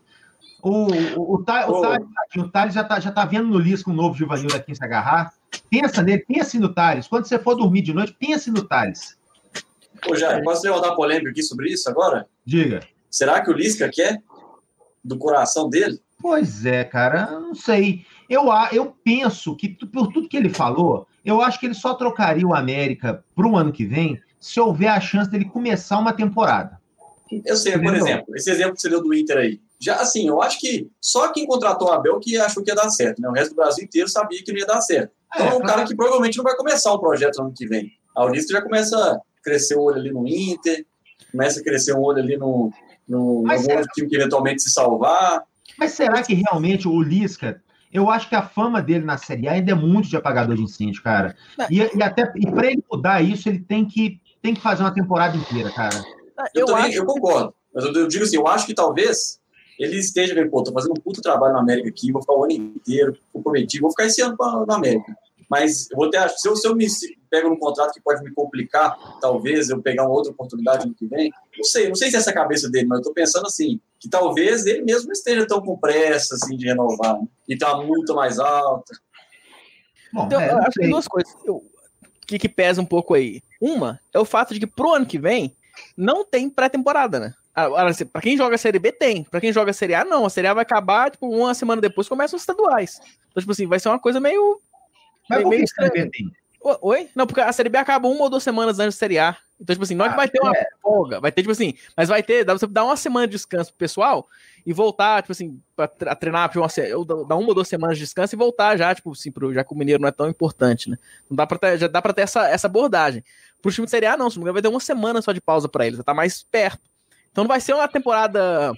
O Thales já tá vendo no Lisca um novo Givanildo aqui em se agarrar. Pensa nele, pense no Thales. Quando você for dormir de noite, pense no Thales. Ô, Jair, posso levantar polêmica aqui sobre isso agora? Diga. Será que o Lisca quer do coração dele? Pois é, cara, não sei. Eu penso que, por tudo que ele falou, eu acho que ele só trocaria o América para o ano que vem se houver a chance dele começar uma temporada. Eu sei, por exemplo, esse exemplo que você deu do Inter aí. Já, assim, eu acho que só quem contratou o Abel que achou que ia dar certo, né? O resto do Brasil inteiro sabia que não ia dar certo. Então é um cara que provavelmente não vai começar o projeto no ano que vem. A Lisca já começa a crescer o olho ali no Inter, começa a crescer o olho ali no outro time que eventualmente se salvar. Mas será que realmente o Lisca... Eu acho que a fama dele na Série A ainda é muito de apagador de incêndio, cara. E para ele mudar isso, ele tem que fazer uma temporada inteira, cara. Eu concordo. Mas eu digo assim, eu acho que talvez ele esteja vendo, tô fazendo um puto trabalho na América aqui, vou ficar o ano inteiro, comprometido, vou ficar esse ano na América. Mas eu vou ter, se eu me pego num contrato que pode me complicar, talvez eu pegar uma outra oportunidade no que vem, não sei se é essa a cabeça dele, mas eu tô pensando assim, que talvez ele mesmo não esteja tão com pressa assim, de renovar, né? E tá muito mais alta. Bom, então, eu acho que duas coisas que pesa um pouco aí. Uma é o fato de que pro ano que vem não tem pré-temporada, né? Pra quem joga a Série B, tem. Pra quem joga a Série A, não. A Série A vai acabar, tipo, uma semana depois começam os estaduais. Então, tipo assim, vai ser uma coisa meio... Mas por que a Série B tem? Oi? Não, porque a Série B acaba 1 ou 2 semanas antes da Série A. Então, tipo assim, não é que vai ter uma folga. Vai ter, tipo assim, mas vai ter... Dá pra você dar uma semana de descanso pro pessoal e voltar, tipo assim, pra treinar, dar 1 ou 2 semanas de descanso e voltar já, tipo assim, já que o Mineiro não é tão importante, né? Não dá pra ter, já dá pra ter essa abordagem. Pro time de Série A, não. Se não me engano, vai ter uma semana só de pausa pra eles. Já tá mais perto. Então não vai ser uma temporada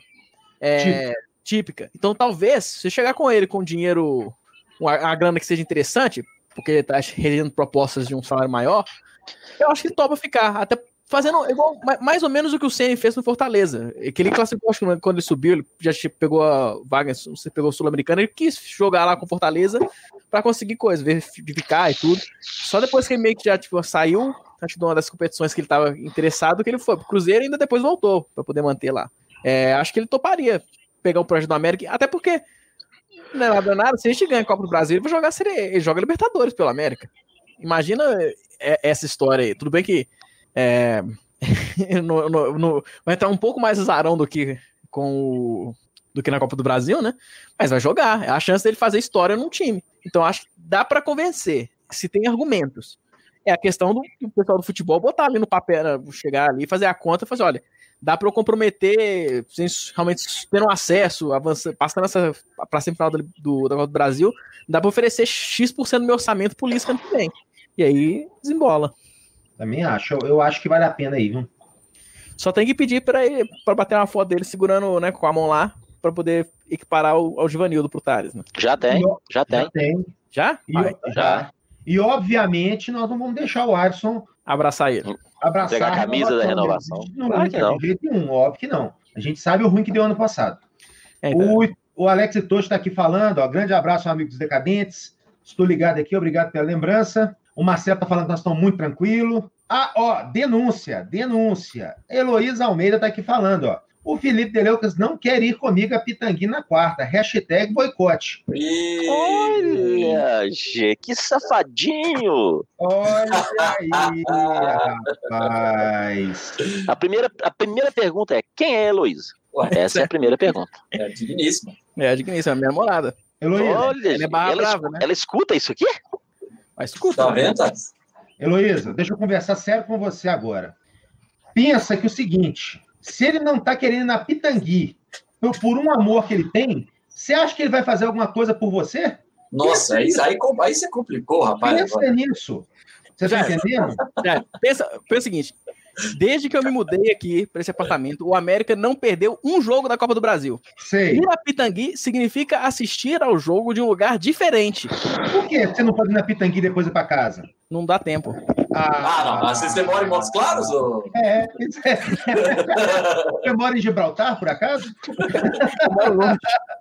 típica. Então talvez, se chegar com ele com dinheiro, a grana que seja interessante, porque ele tá recebendo propostas de um salário maior, eu acho que ele topa ficar. Até fazendo igual, mais ou menos o que o Ceni fez no Fortaleza. Que ele classificou, acho que quando ele subiu, ele já pegou a vaga, você pegou o Sul-Americano, ele quis jogar lá com Fortaleza pra conseguir coisa, verificar e tudo. Só depois que ele meio que já saiu, acho que uma das competições que ele estava interessado, que ele foi pro Cruzeiro e ainda depois voltou para poder manter lá. Acho que ele toparia pegar o projeto do América, até porque não é nada, se a gente ganha a Copa do Brasil, ele vai jogar ele joga Libertadores pelo América. Imagina essa história aí. Tudo bem que vai entrar um pouco mais azarão do que na Copa do Brasil, né? Mas vai jogar. É a chance dele fazer história num time. Então acho que dá para convencer, se tem argumentos. É a questão do pessoal do futebol botar ali no papel, chegar ali, fazer a conta e fazer, olha, dá para eu comprometer, realmente tendo acesso, avançando, passando para a semifinal da Copa do Brasil, dá para oferecer X% do meu orçamento pro Lisca ano que vem. E aí, desembola. Também acho. Eu acho que vale a pena aí, viu? Só tem que pedir para bater uma foto dele segurando, né, com a mão lá, para poder equiparar ao Givanildo pro Thales, né? Já tem. Já? Já. E, obviamente, nós não vamos deixar o Alisson abraçar ele. Pegar a camisa da renovação. Não, de jeito nenhum, óbvio que não. A gente sabe o ruim que deu ano passado. Então. O Alex Itoshi está aqui falando, ó, grande abraço, amigos decadentes. Estou ligado aqui, obrigado pela lembrança. O Marcelo está falando que nós estamos muito tranquilos. Denúncia. Heloísa Almeida está aqui falando, ó. O Felipe Deleucas não quer ir comigo a Pitangui na quarta. # boicote. Olha, Gê, que safadinho. Olha aí, rapaz. A primeira pergunta é, quem é a Heloísa? Essa é a primeira pergunta. É digníssima. É digníssima, minha namorada. Heloísa. Olha, ela escuta isso aqui? Mas escuta. Tá vendo? Heloísa, deixa eu conversar sério com você agora. Pensa que o seguinte... Se ele não está querendo ir na Pitangui por um amor que ele tem, você acha que ele vai fazer alguma coisa por você? Nossa, aí você complicou, rapaz. Pensa nisso. Você tá entendendo? Pensa o seguinte, desde que eu me mudei aqui para esse apartamento, o América não perdeu um jogo da Copa do Brasil. Sei. Ir a Pitangui significa assistir ao jogo de um lugar diferente. Por que você não pode ir na Pitangui e depois ir para casa? Não dá tempo. Não. Você mora em Montes Claros? Ou... Você mora em Gibraltar, por acaso? Eu moro longe.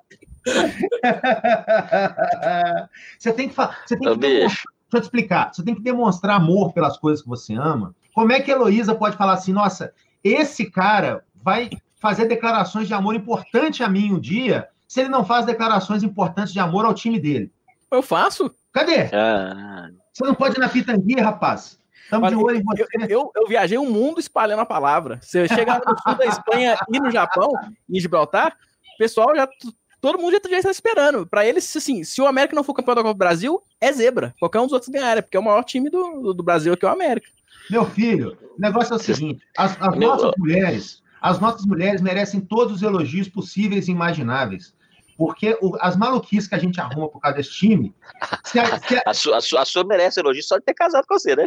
Você tem que deixa eu te explicar. Você tem que demonstrar amor pelas coisas que você ama. Como é que a Heloísa pode falar assim, nossa, esse cara vai fazer declarações de amor importantes a mim um dia, se ele não faz declarações importantes de amor ao time dele? Eu faço. Cadê? Você não pode ir na Pitangui, rapaz. Estamos de olho em você. Eu viajei o mundo espalhando a palavra. Se eu chegar no sul da Espanha e no Japão, em Gibraltar, o pessoal todo mundo já está esperando. Para eles, assim, se o América não for campeão da Copa do Brasil, é zebra. Qualquer um dos outros ganharem, porque é o maior time do Brasil aqui é o América. Meu filho, o negócio é o seguinte: as nossas mulheres merecem todos os elogios possíveis e imagináveis. Porque as maluquices que a gente arruma por causa desse time... A sua merece elogio só de ter casado com você, né?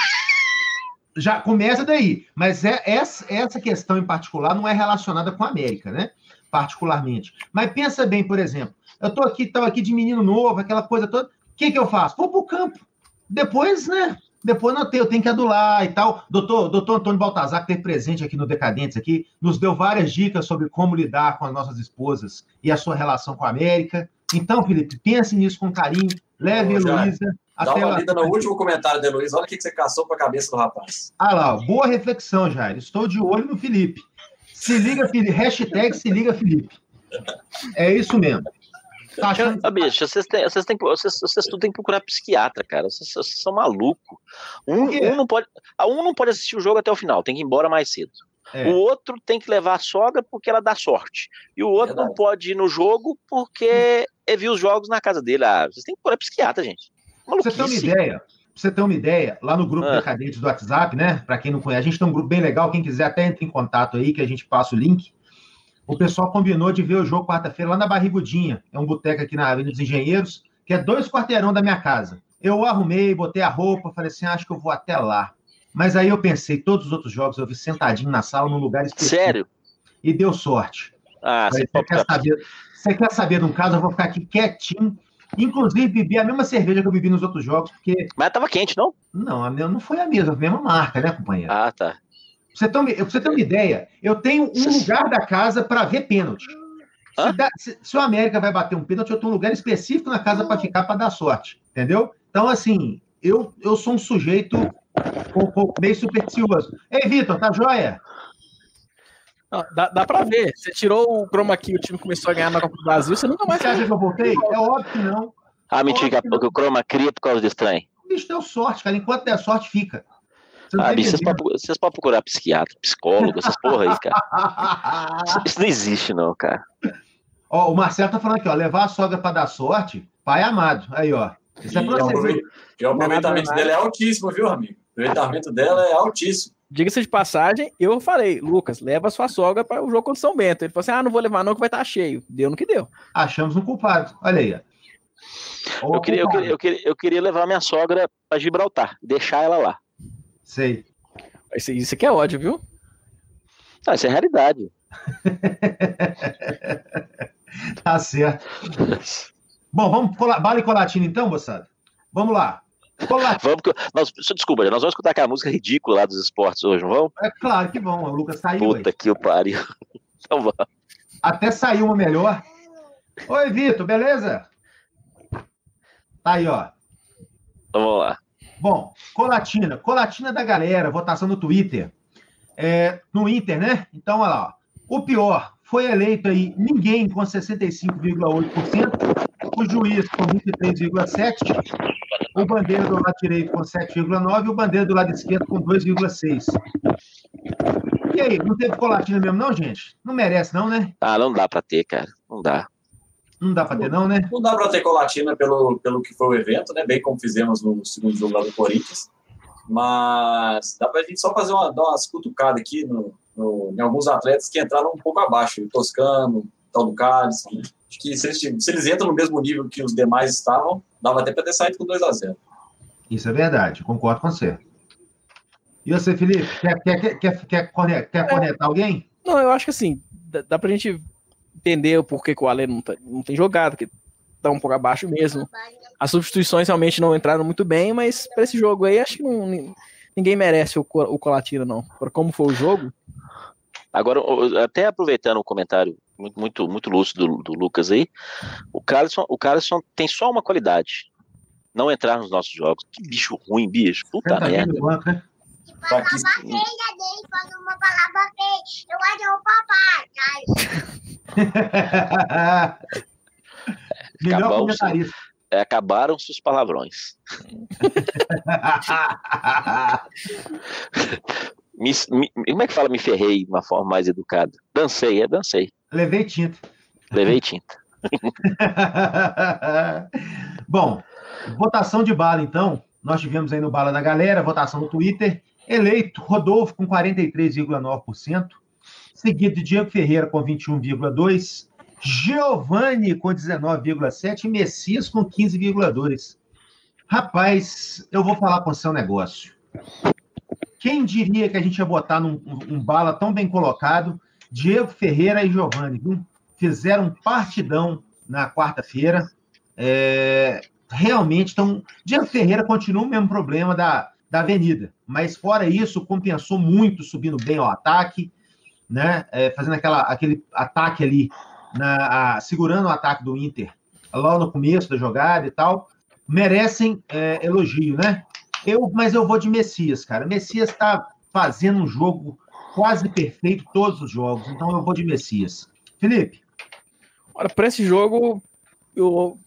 Já começa daí. Mas essa questão em particular não é relacionada com a América, né? Particularmente. Mas pensa bem, por exemplo, estava aqui de menino novo, aquela coisa toda. O que eu faço? Vou pro campo. Depois, né? Depois eu tenho que adular e tal. Doutor Antônio Baltazar, que esteve presente aqui no Decadentes, aqui, nos deu várias dicas sobre como lidar com as nossas esposas e a sua relação com a América. Então, Felipe, pense nisso com carinho. Leve a Heloísa até... Dá uma lida no último comentário da Heloísa. Olha o que você caçou para a cabeça do rapaz. Lá, boa reflexão, Jair. Estou de olho no Felipe. Se liga, Felipe. Hashtag se liga, Felipe. É isso mesmo. Tá achando... Bicho, vocês tudo tem que procurar psiquiatra, cara. Vocês são malucos. Um não pode assistir o jogo até o final, tem que ir embora mais cedo. O outro tem que levar a sogra porque ela dá sorte. E o outro não pode ir no jogo porque viu os jogos na casa dele. Vocês têm que procurar psiquiatra, gente. Você tem uma ideia, lá no grupo Decadentes do WhatsApp, né? Para quem não conhece, a gente tem um grupo bem legal. Quem quiser até entre em contato aí, que a gente passa o link. O pessoal combinou de ver o jogo quarta-feira lá na Barrigudinha. É um boteco aqui na Avenida dos Engenheiros, que é 2 quarteirão da minha casa. Eu arrumei, botei a roupa, falei assim, acho que eu vou até lá. Mas aí eu pensei, todos os outros jogos eu vi sentadinho na sala, num lugar específico. Sério? E deu sorte. Você quer saber de um caso? Eu vou ficar aqui quietinho. Inclusive, bebi a mesma cerveja que eu bebi nos outros jogos, porque... Mas tava quente, não? Não, não foi a mesma marca, né, companheiro? Tá. Pra você ter uma ideia, eu tenho um lugar da casa para ver pênalti. Se o América vai bater um pênalti, eu tenho um lugar específico na casa para ficar, para dar sorte. Entendeu? Então, assim, eu sou um sujeito meio supersticioso. Ei, Vitor, tá joia? Não, dá pra ver. Você tirou o chroma key, o time começou a ganhar na Copa do Brasil, você nunca mais... Você acha que eu voltei? É óbvio que não. Mentira, que o chroma cria por causa desse trem. O bicho deu sorte, cara. Enquanto der sorte, fica. Bicho, vocês podem procurar psiquiatra, psicólogo, essas porra aí, cara. Isso não existe, não, cara. O Marcelo tá falando aqui, levar a sogra pra dar sorte, pai amado. Aí, ó. Isso é pra você. E o aproveitamento dela é altíssimo, viu, amigo? O aproveitamento dela é altíssimo. Diga-se de passagem, eu falei, Lucas, leva a sua sogra para o jogo contra o São Bento. Ele falou assim, não vou levar não, que vai estar cheio. Deu no que deu. Achamos um culpado. Olha aí. Eu queria levar minha sogra para Gibraltar, deixar ela lá. Sei. Isso aqui é ódio, viu? Isso é realidade. Tá certo. Bom, vamos Bala e Colatina então, moçada? Vamos lá. Desculpa, nós vamos escutar aquela música ridícula lá dos esportes hoje, não vamos? É claro que vamos, o Lucas saiu. Puta que pariu. Então vamos. Até saiu uma melhor. Oi, Vitor, beleza? Tá aí, ó. Então vamos lá. Bom, Colatina da galera, votação no Twitter. No Inter, né? Então, olha lá. O pior, foi eleito aí ninguém com 65,8%, o juiz com 23,7%, o Bandeira do lado direito com 7,9% e o Bandeira do lado esquerdo com 2,6%. E aí, não teve Colatina mesmo não, gente? Não merece não, né? Não dá pra ter, cara. Não dá. Não dá pra ter não, né? Não dá pra ter Colatina pelo que foi o evento, né? Bem como fizemos no segundo jogo lá do Corinthians. Mas dá pra gente só fazer dar umas cutucadas aqui em alguns atletas que entraram um pouco abaixo. O Toscano, o tal do Cálice. Acho que se eles entram no mesmo nível que os demais estavam, dava até pra ter saído com 2-0. Isso é verdade, concordo com você. E você, Felipe, quer conectar alguém? Não, eu acho que assim, dá pra gente entender o porquê que o Ale não tem jogado, que tá um pouco abaixo mesmo. As substituições realmente não entraram muito bem, mas para esse jogo aí, acho que ninguém merece o Colatina, não. Por como foi o jogo. Agora, até aproveitando o comentário muito, muito lúcido do Lucas aí, o Carlson tem só uma qualidade: não entrar nos nossos jogos. Que bicho ruim, bicho. Puta merda. Banco, né? Palavra feia dele, falando uma palavra feia. Eu acho o papai, cara. Acabaram-se os palavrões. Como é que fala me ferrei de uma forma mais educada? Dancei. Levei tinta. Bom, votação de bala, então. Nós tivemos aí no Bala da Galera, votação no Twitter. Eleito Rodolfo com 43,9%, seguido de Diego Ferreira com 21,2%, Giovani com 19,7% e Messias com 15,2%. Rapaz, eu vou falar com o seu negócio. Quem diria que a gente ia botar um Bala tão bem colocado? Diego Ferreira e Giovani, viu? Fizeram um partidão na quarta-feira. Realmente estão... Diego Ferreira continua o mesmo problema da Avenida, mas fora isso, compensou muito subindo bem ao ataque, né? Fazendo aquele ataque ali, segurando o ataque do Inter lá no começo da jogada e tal. Merecem elogio, né? Mas eu vou de Messias, cara. Messias está fazendo um jogo quase perfeito todos os jogos, então eu vou de Messias. Felipe? Olha, para esse jogo, eu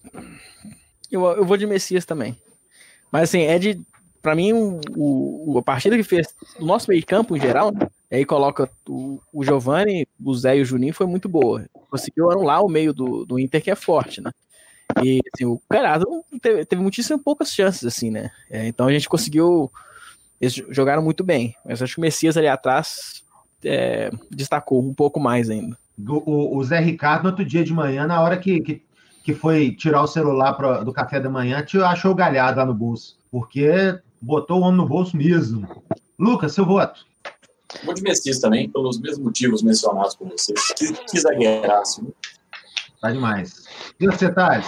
vou de Messias também. Mas assim, pra mim, a partida que fez o nosso meio de campo, em geral, né? Aí coloca o Giovani, o Zé e o Juninho, foi muito boa. Conseguiu anular o meio do Inter, que é forte, né? E assim, o Caiado teve muitíssimo poucas chances, assim, né? Então a gente conseguiu... Eles jogaram muito bem. Mas acho que o Messias ali atrás destacou um pouco mais ainda. O Zé Ricardo, no outro dia de manhã, na hora que foi tirar o celular do café da manhã, achou o galhado lá no bolso. Porque... botou o homem no bolso mesmo. Lucas, seu voto? Vou de Messias também, pelos mesmos motivos mencionados por vocês. Que zagueiraço. Tá demais. E você, Thales?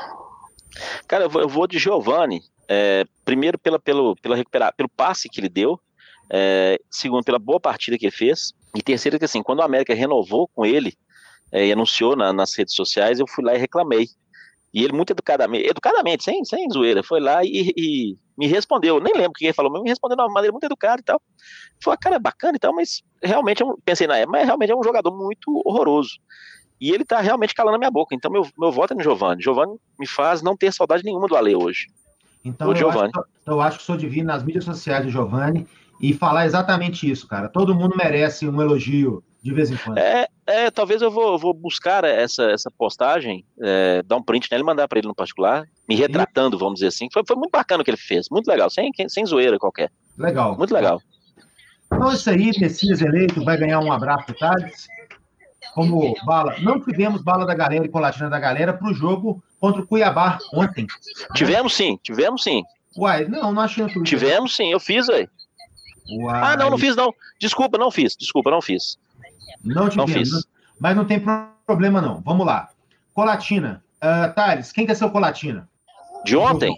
Cara, eu vou de Giovani. Primeiro, pelo passe que ele deu. Segundo, pela boa partida que ele fez. E terceiro, que assim, quando o América renovou com ele e anunciou nas redes sociais, eu fui lá e reclamei. E ele muito educadamente, sem zoeira, foi lá e me respondeu. Nem lembro o que ele falou, mas me respondeu de uma maneira muito educada e tal. Falei, cara, é bacana e tal, mas realmente, pensei na época, mas realmente é um jogador muito horroroso. E ele tá realmente calando a minha boca. Então meu voto é no Giovani. Giovani me faz não ter saudade nenhuma do Ale hoje. Então eu acho que sou divino nas mídias sociais do Giovani e falar exatamente isso, cara. Todo mundo merece um elogio de vez em quando. Talvez eu vou buscar essa postagem, dar um print nela e mandar para ele no particular, me retratando, vamos dizer assim. Foi muito bacana o que ele fez, muito legal, sem zoeira qualquer. Legal. Muito legal. Então é isso aí, Messias eleito, vai ganhar um abraço do Thales. Como Bala, não tivemos Bala da Galera e Colatina da Galera para o jogo contra o Cuiabá ontem. Tivemos sim. Uai, não achei tudo. Tivemos sim, eu fiz, velho. Não fiz não. Desculpa, não fiz. Não fiz. Mas não tem problema não. Vamos lá. Colatina. Thales, quem quer ser o Colatina? De ontem?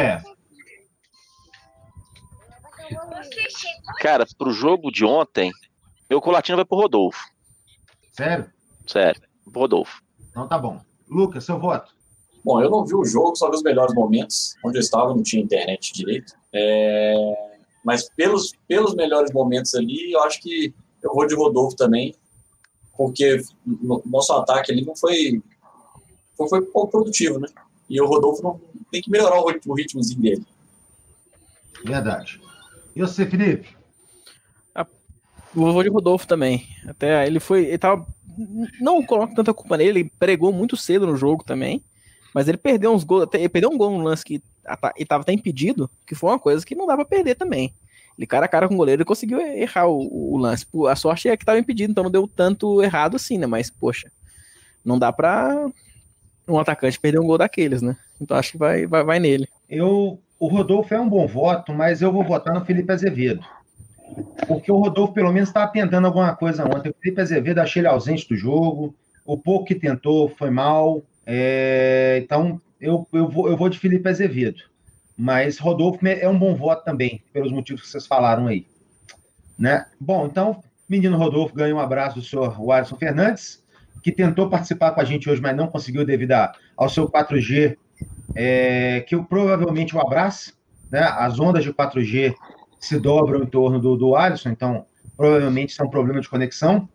Cara, pro jogo de ontem, meu Colatina vai pro Rodolfo. Sério? Sério, pro Rodolfo. Então tá bom. Lucas, seu voto? Bom, eu não vi o jogo, só vi os melhores momentos. Onde eu estava, não tinha internet direito. Mas pelos melhores momentos ali, eu acho que eu vou de Rodolfo também, porque nosso ataque ali não foi pouco produtivo, né? E o Rodolfo não tem que melhorar o ritmozinho dele. Verdade. E você, Felipe? Eu vou de Rodolfo também. Até ele tava... Não coloco tanta culpa nele, ele pregou muito cedo no jogo também, mas ele perdeu uns gols, ele perdeu um gol no lance que estava até impedido, que foi uma coisa que não dá pra perder também. Ele cara a cara com o goleiro, ele conseguiu errar o lance. A sorte é que estava impedido, então não deu tanto errado assim, né? Mas, poxa, não dá pra um atacante perder um gol daqueles, né? Então acho que vai nele. Eu o Rodolfo é um bom voto, mas eu vou votar no Felipe Azevedo. Porque o Rodolfo, pelo menos, estava tentando alguma coisa ontem. O Felipe Azevedo, achei ele ausente do jogo. O pouco que tentou foi mal. Então, eu vou de Felipe Azevedo. Mas Rodolfo é um bom voto também, pelos motivos que vocês falaram aí. Né? Bom, então, menino Rodolfo ganha um abraço do senhor Alisson Fernandes, que tentou participar com a gente hoje, mas não conseguiu devido ao seu 4G, que provavelmente o abraça, né? As ondas de 4G se dobram em torno do Alisson, então provavelmente isso é um problema de conexão.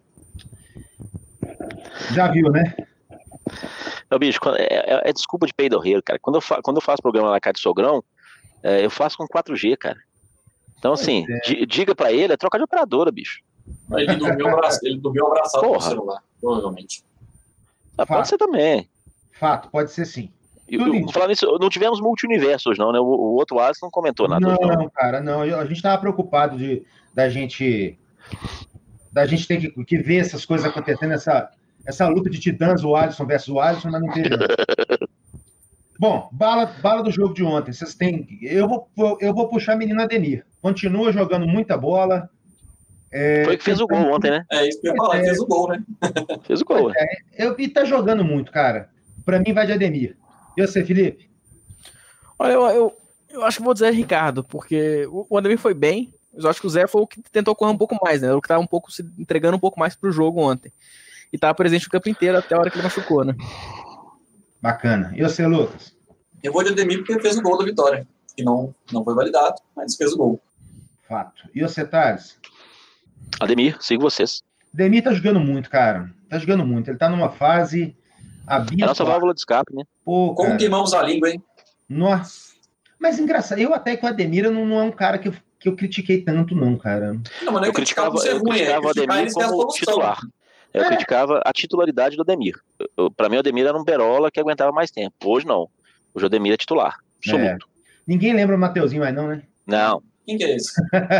Já viu, né? Meu bicho, é desculpa de peidorreiro, cara. Quando eu faço programa na casa de Sogrão, eu faço com 4G, cara. Então, assim, diga pra ele, é troca de operadora, bicho. Ele dormiu abraçado com o celular, provavelmente. Pode ser também. Fato, pode ser sim. Falando nisso, não tivemos multi-universo hoje, não, né? O outro Alisson não comentou nada. Não, cara, não. A gente estava preocupado da gente ter que ver essas coisas acontecendo, essa luta de titãs, o Alisson versus o Alisson, mas não teve. Bom, bala do jogo de ontem. Vocês têm. Eu vou puxar a menina Ademir. Continua jogando muita bola. Foi que fez o gol ontem, né? Isso que eu ia falar, fez o gol, né? Fez o gol. E tá jogando muito, cara. Pra mim vai de Ademir. E você, Felipe? Olha, eu acho que vou dizer Ricardo, porque o Ademir foi bem, mas eu acho que o Zé foi o que tentou correr um pouco mais, né? O que tava se entregando um pouco mais pro jogo ontem. E tava presente o campo inteiro até a hora que ele machucou, né? Bacana. E você, Lucas? Eu vou de Ademir porque fez o gol da vitória, que não foi validado, mas fez o gol. Fato. E você, Thales? Ademir, sigo vocês. Ademir tá jogando muito, cara. Tá jogando muito. Ele tá numa fase... É a nossa válvula de escape, né? Pô, como queimamos a língua, hein? Nossa. Mas engraçado, eu até que o Ademir não é um cara que eu critiquei tanto, não, cara. Não, mas eu criticava o Ademir como titular. Eu criticava a titularidade do Ademir. Pra mim, o Ademir era um berola que aguentava mais tempo. Hoje, não. Hoje o Ademir é titular. Absoluto. Ninguém lembra o Mateuzinho mais, não, né? Não. Quem que é esse?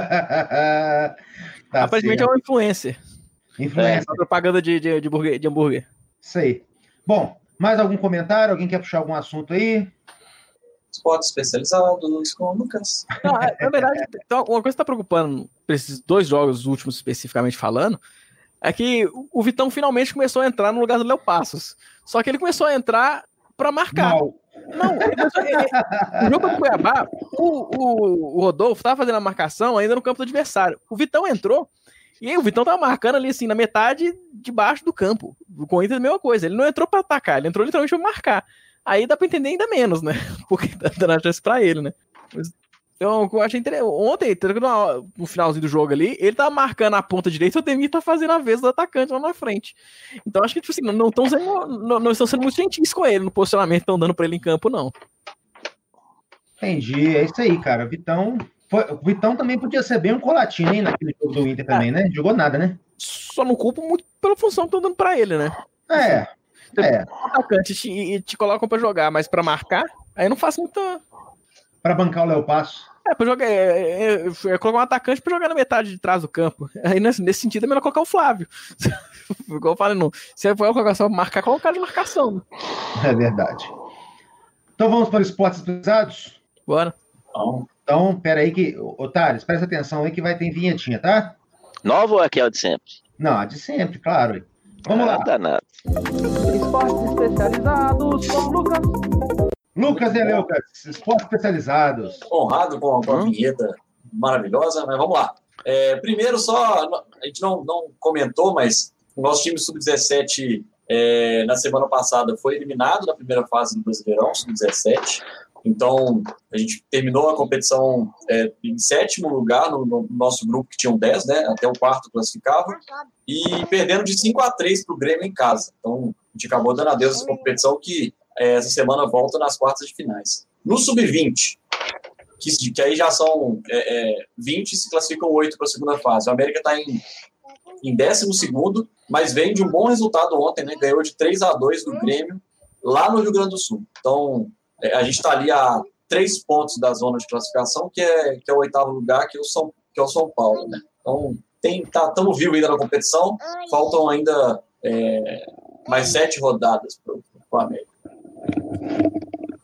Tá aparentemente certo. É um influencer. Propaganda de hambúrguer. Isso aí. Bom, mais algum comentário? Alguém quer puxar algum assunto aí? Esportes especializados com o Lucas. Não, na verdade, então, uma coisa que está preocupando para esses 2 jogos últimos, especificamente falando, é que o Vitão finalmente começou a entrar no lugar do Léo Passos. Só que ele começou a entrar para marcar. Não, o jogo do Cuiabá, o Rodolfo estava fazendo a marcação ainda no campo do adversário. O Vitão entrou. E aí o Vitão tava marcando ali, assim, na metade de baixo do campo. Com o Inter, a mesma coisa. Ele não entrou pra atacar, ele entrou literalmente pra marcar. Aí dá pra entender ainda menos, né? Porque tá dando a chance pra ele, né? Então, eu achei interessante. Ontem, no finalzinho do jogo ali, ele tava marcando a ponta direita e o Ademir tá fazendo a vez do atacante lá na frente. Então, acho que, tipo assim, não estão sendo muito gentis com ele no posicionamento que estão dando pra ele em campo, não. Entendi. É isso aí, cara. O Vitão também podia ser bem um colatinho, hein, naquele jogo do Inter também, né? Jogou nada, né? Só não culpo muito pela função que estão dando pra ele, né? Um atacante te colocam pra jogar, mas pra marcar, aí não faz muita... Pra bancar o Léo Passo. Pra jogar... colocar um atacante pra jogar na metade de trás do campo. Aí, nesse sentido, é melhor colocar o Flávio. Igual eu falei, não. Se for colocar só marcar, coloca o cara de marcação. Né? É verdade. Então vamos para os esportes especializados? Bora. Então, peraí que... Otários, presta atenção aí que vai ter vinhetinha, tá? Nova ou é aquela de sempre? Não, a de sempre, claro. Vamos lá. Danado. Esportes especializados com Lucas. Lucas e Lucas, esportes especializados. Honrado com a vinheta maravilhosa, mas vamos lá. Primeiro só, a gente não comentou, mas o nosso time sub-17 na semana passada foi eliminado na primeira fase do Brasileirão, sub-17. Então, a gente terminou a competição em 7º lugar no nosso grupo, que tinham 10, né? Até o 4º classificava. E perdendo de 5-3 para o Grêmio em casa. Então, a gente acabou dando adeus essa competição que essa semana volta nas quartas de finais. No sub-20, que aí já são 20 e se classificam 8 para a segunda fase. O América está em 12º, mas vem de um bom resultado ontem, né? Ganhou de 3-2 do Grêmio, lá no Rio Grande do Sul. Então... a gente está ali a 3 pontos da zona de classificação, que é o 8º lugar, que é o São Paulo, né? Então, estamos vivos ainda na competição, faltam ainda mais 7 rodadas para o América.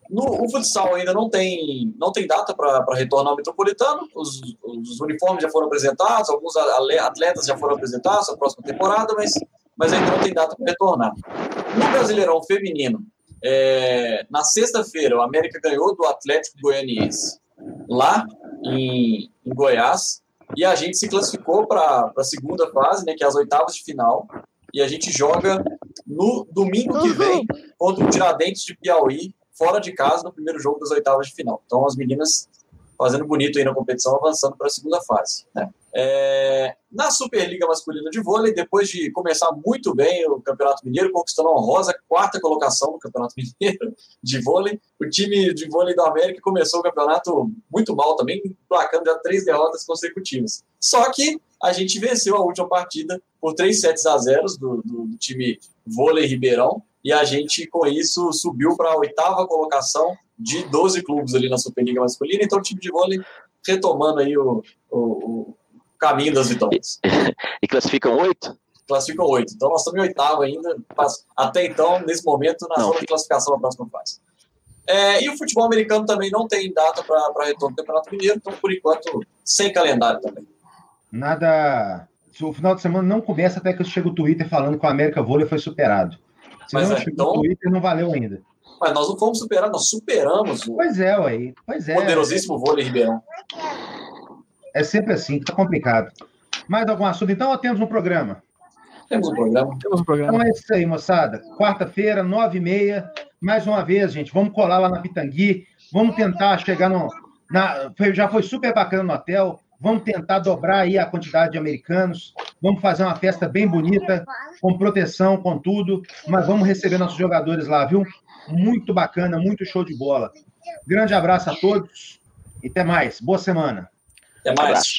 O futsal ainda não tem data para retornar ao Metropolitano. Os uniformes já foram apresentados, alguns atletas já foram apresentados na próxima temporada, mas ainda não tem data para retornar. No Brasileirão Feminino, na sexta-feira, o América ganhou do Atlético Goianiense lá em Goiás, e a gente se classificou para a segunda fase, né, que é as oitavas de final, e a gente joga no domingo que vem contra o Tiradentes de Piauí, fora de casa, no primeiro jogo das oitavas de final. Então, as meninas fazendo bonito aí na competição, avançando para a segunda fase, né? Na Superliga Masculina de Vôlei, depois de começar muito bem o Campeonato Mineiro, conquistando a honrosa quarta colocação no Campeonato Mineiro de Vôlei, o time de vôlei do América começou o campeonato muito mal também, placando já 3 derrotas consecutivas. Só que a gente venceu a última partida por 3-0 do time Vôlei Ribeirão, e a gente, com isso, subiu para a 8ª colocação de 12 clubes ali na Superliga Masculina. Então, o time de vôlei retomando aí o caminho das vitórias. E classificam 8? Classificam 8. Então, nós estamos em 8º ainda. Até então, nesse momento, na zona de classificação da próxima fase. E o futebol americano também não tem data para retorno do Campeonato Mineiro. Então, por enquanto, sem calendário também. Nada... O final de semana não começa até que chega o Twitter falando que o América Vôlei foi superado. Se não chegou o Twitter, não valeu ainda. Mas nós não fomos superados, nós superamos o poderosíssimo Vôlei Ribeirão. É sempre assim, tá complicado. Mais algum assunto, então, ou temos um programa? Temos um programa. Então é isso aí, moçada. Quarta-feira, 9h30. Mais uma vez, gente, vamos colar lá na Pitangui. Vamos tentar chegar já foi super bacana no hotel. Vamos tentar dobrar aí a quantidade de americanos. Vamos fazer uma festa bem bonita, com proteção, com tudo. Mas vamos receber nossos jogadores lá, viu? Muito bacana, muito show de bola. Grande abraço a todos e até mais. Boa semana. Até mais.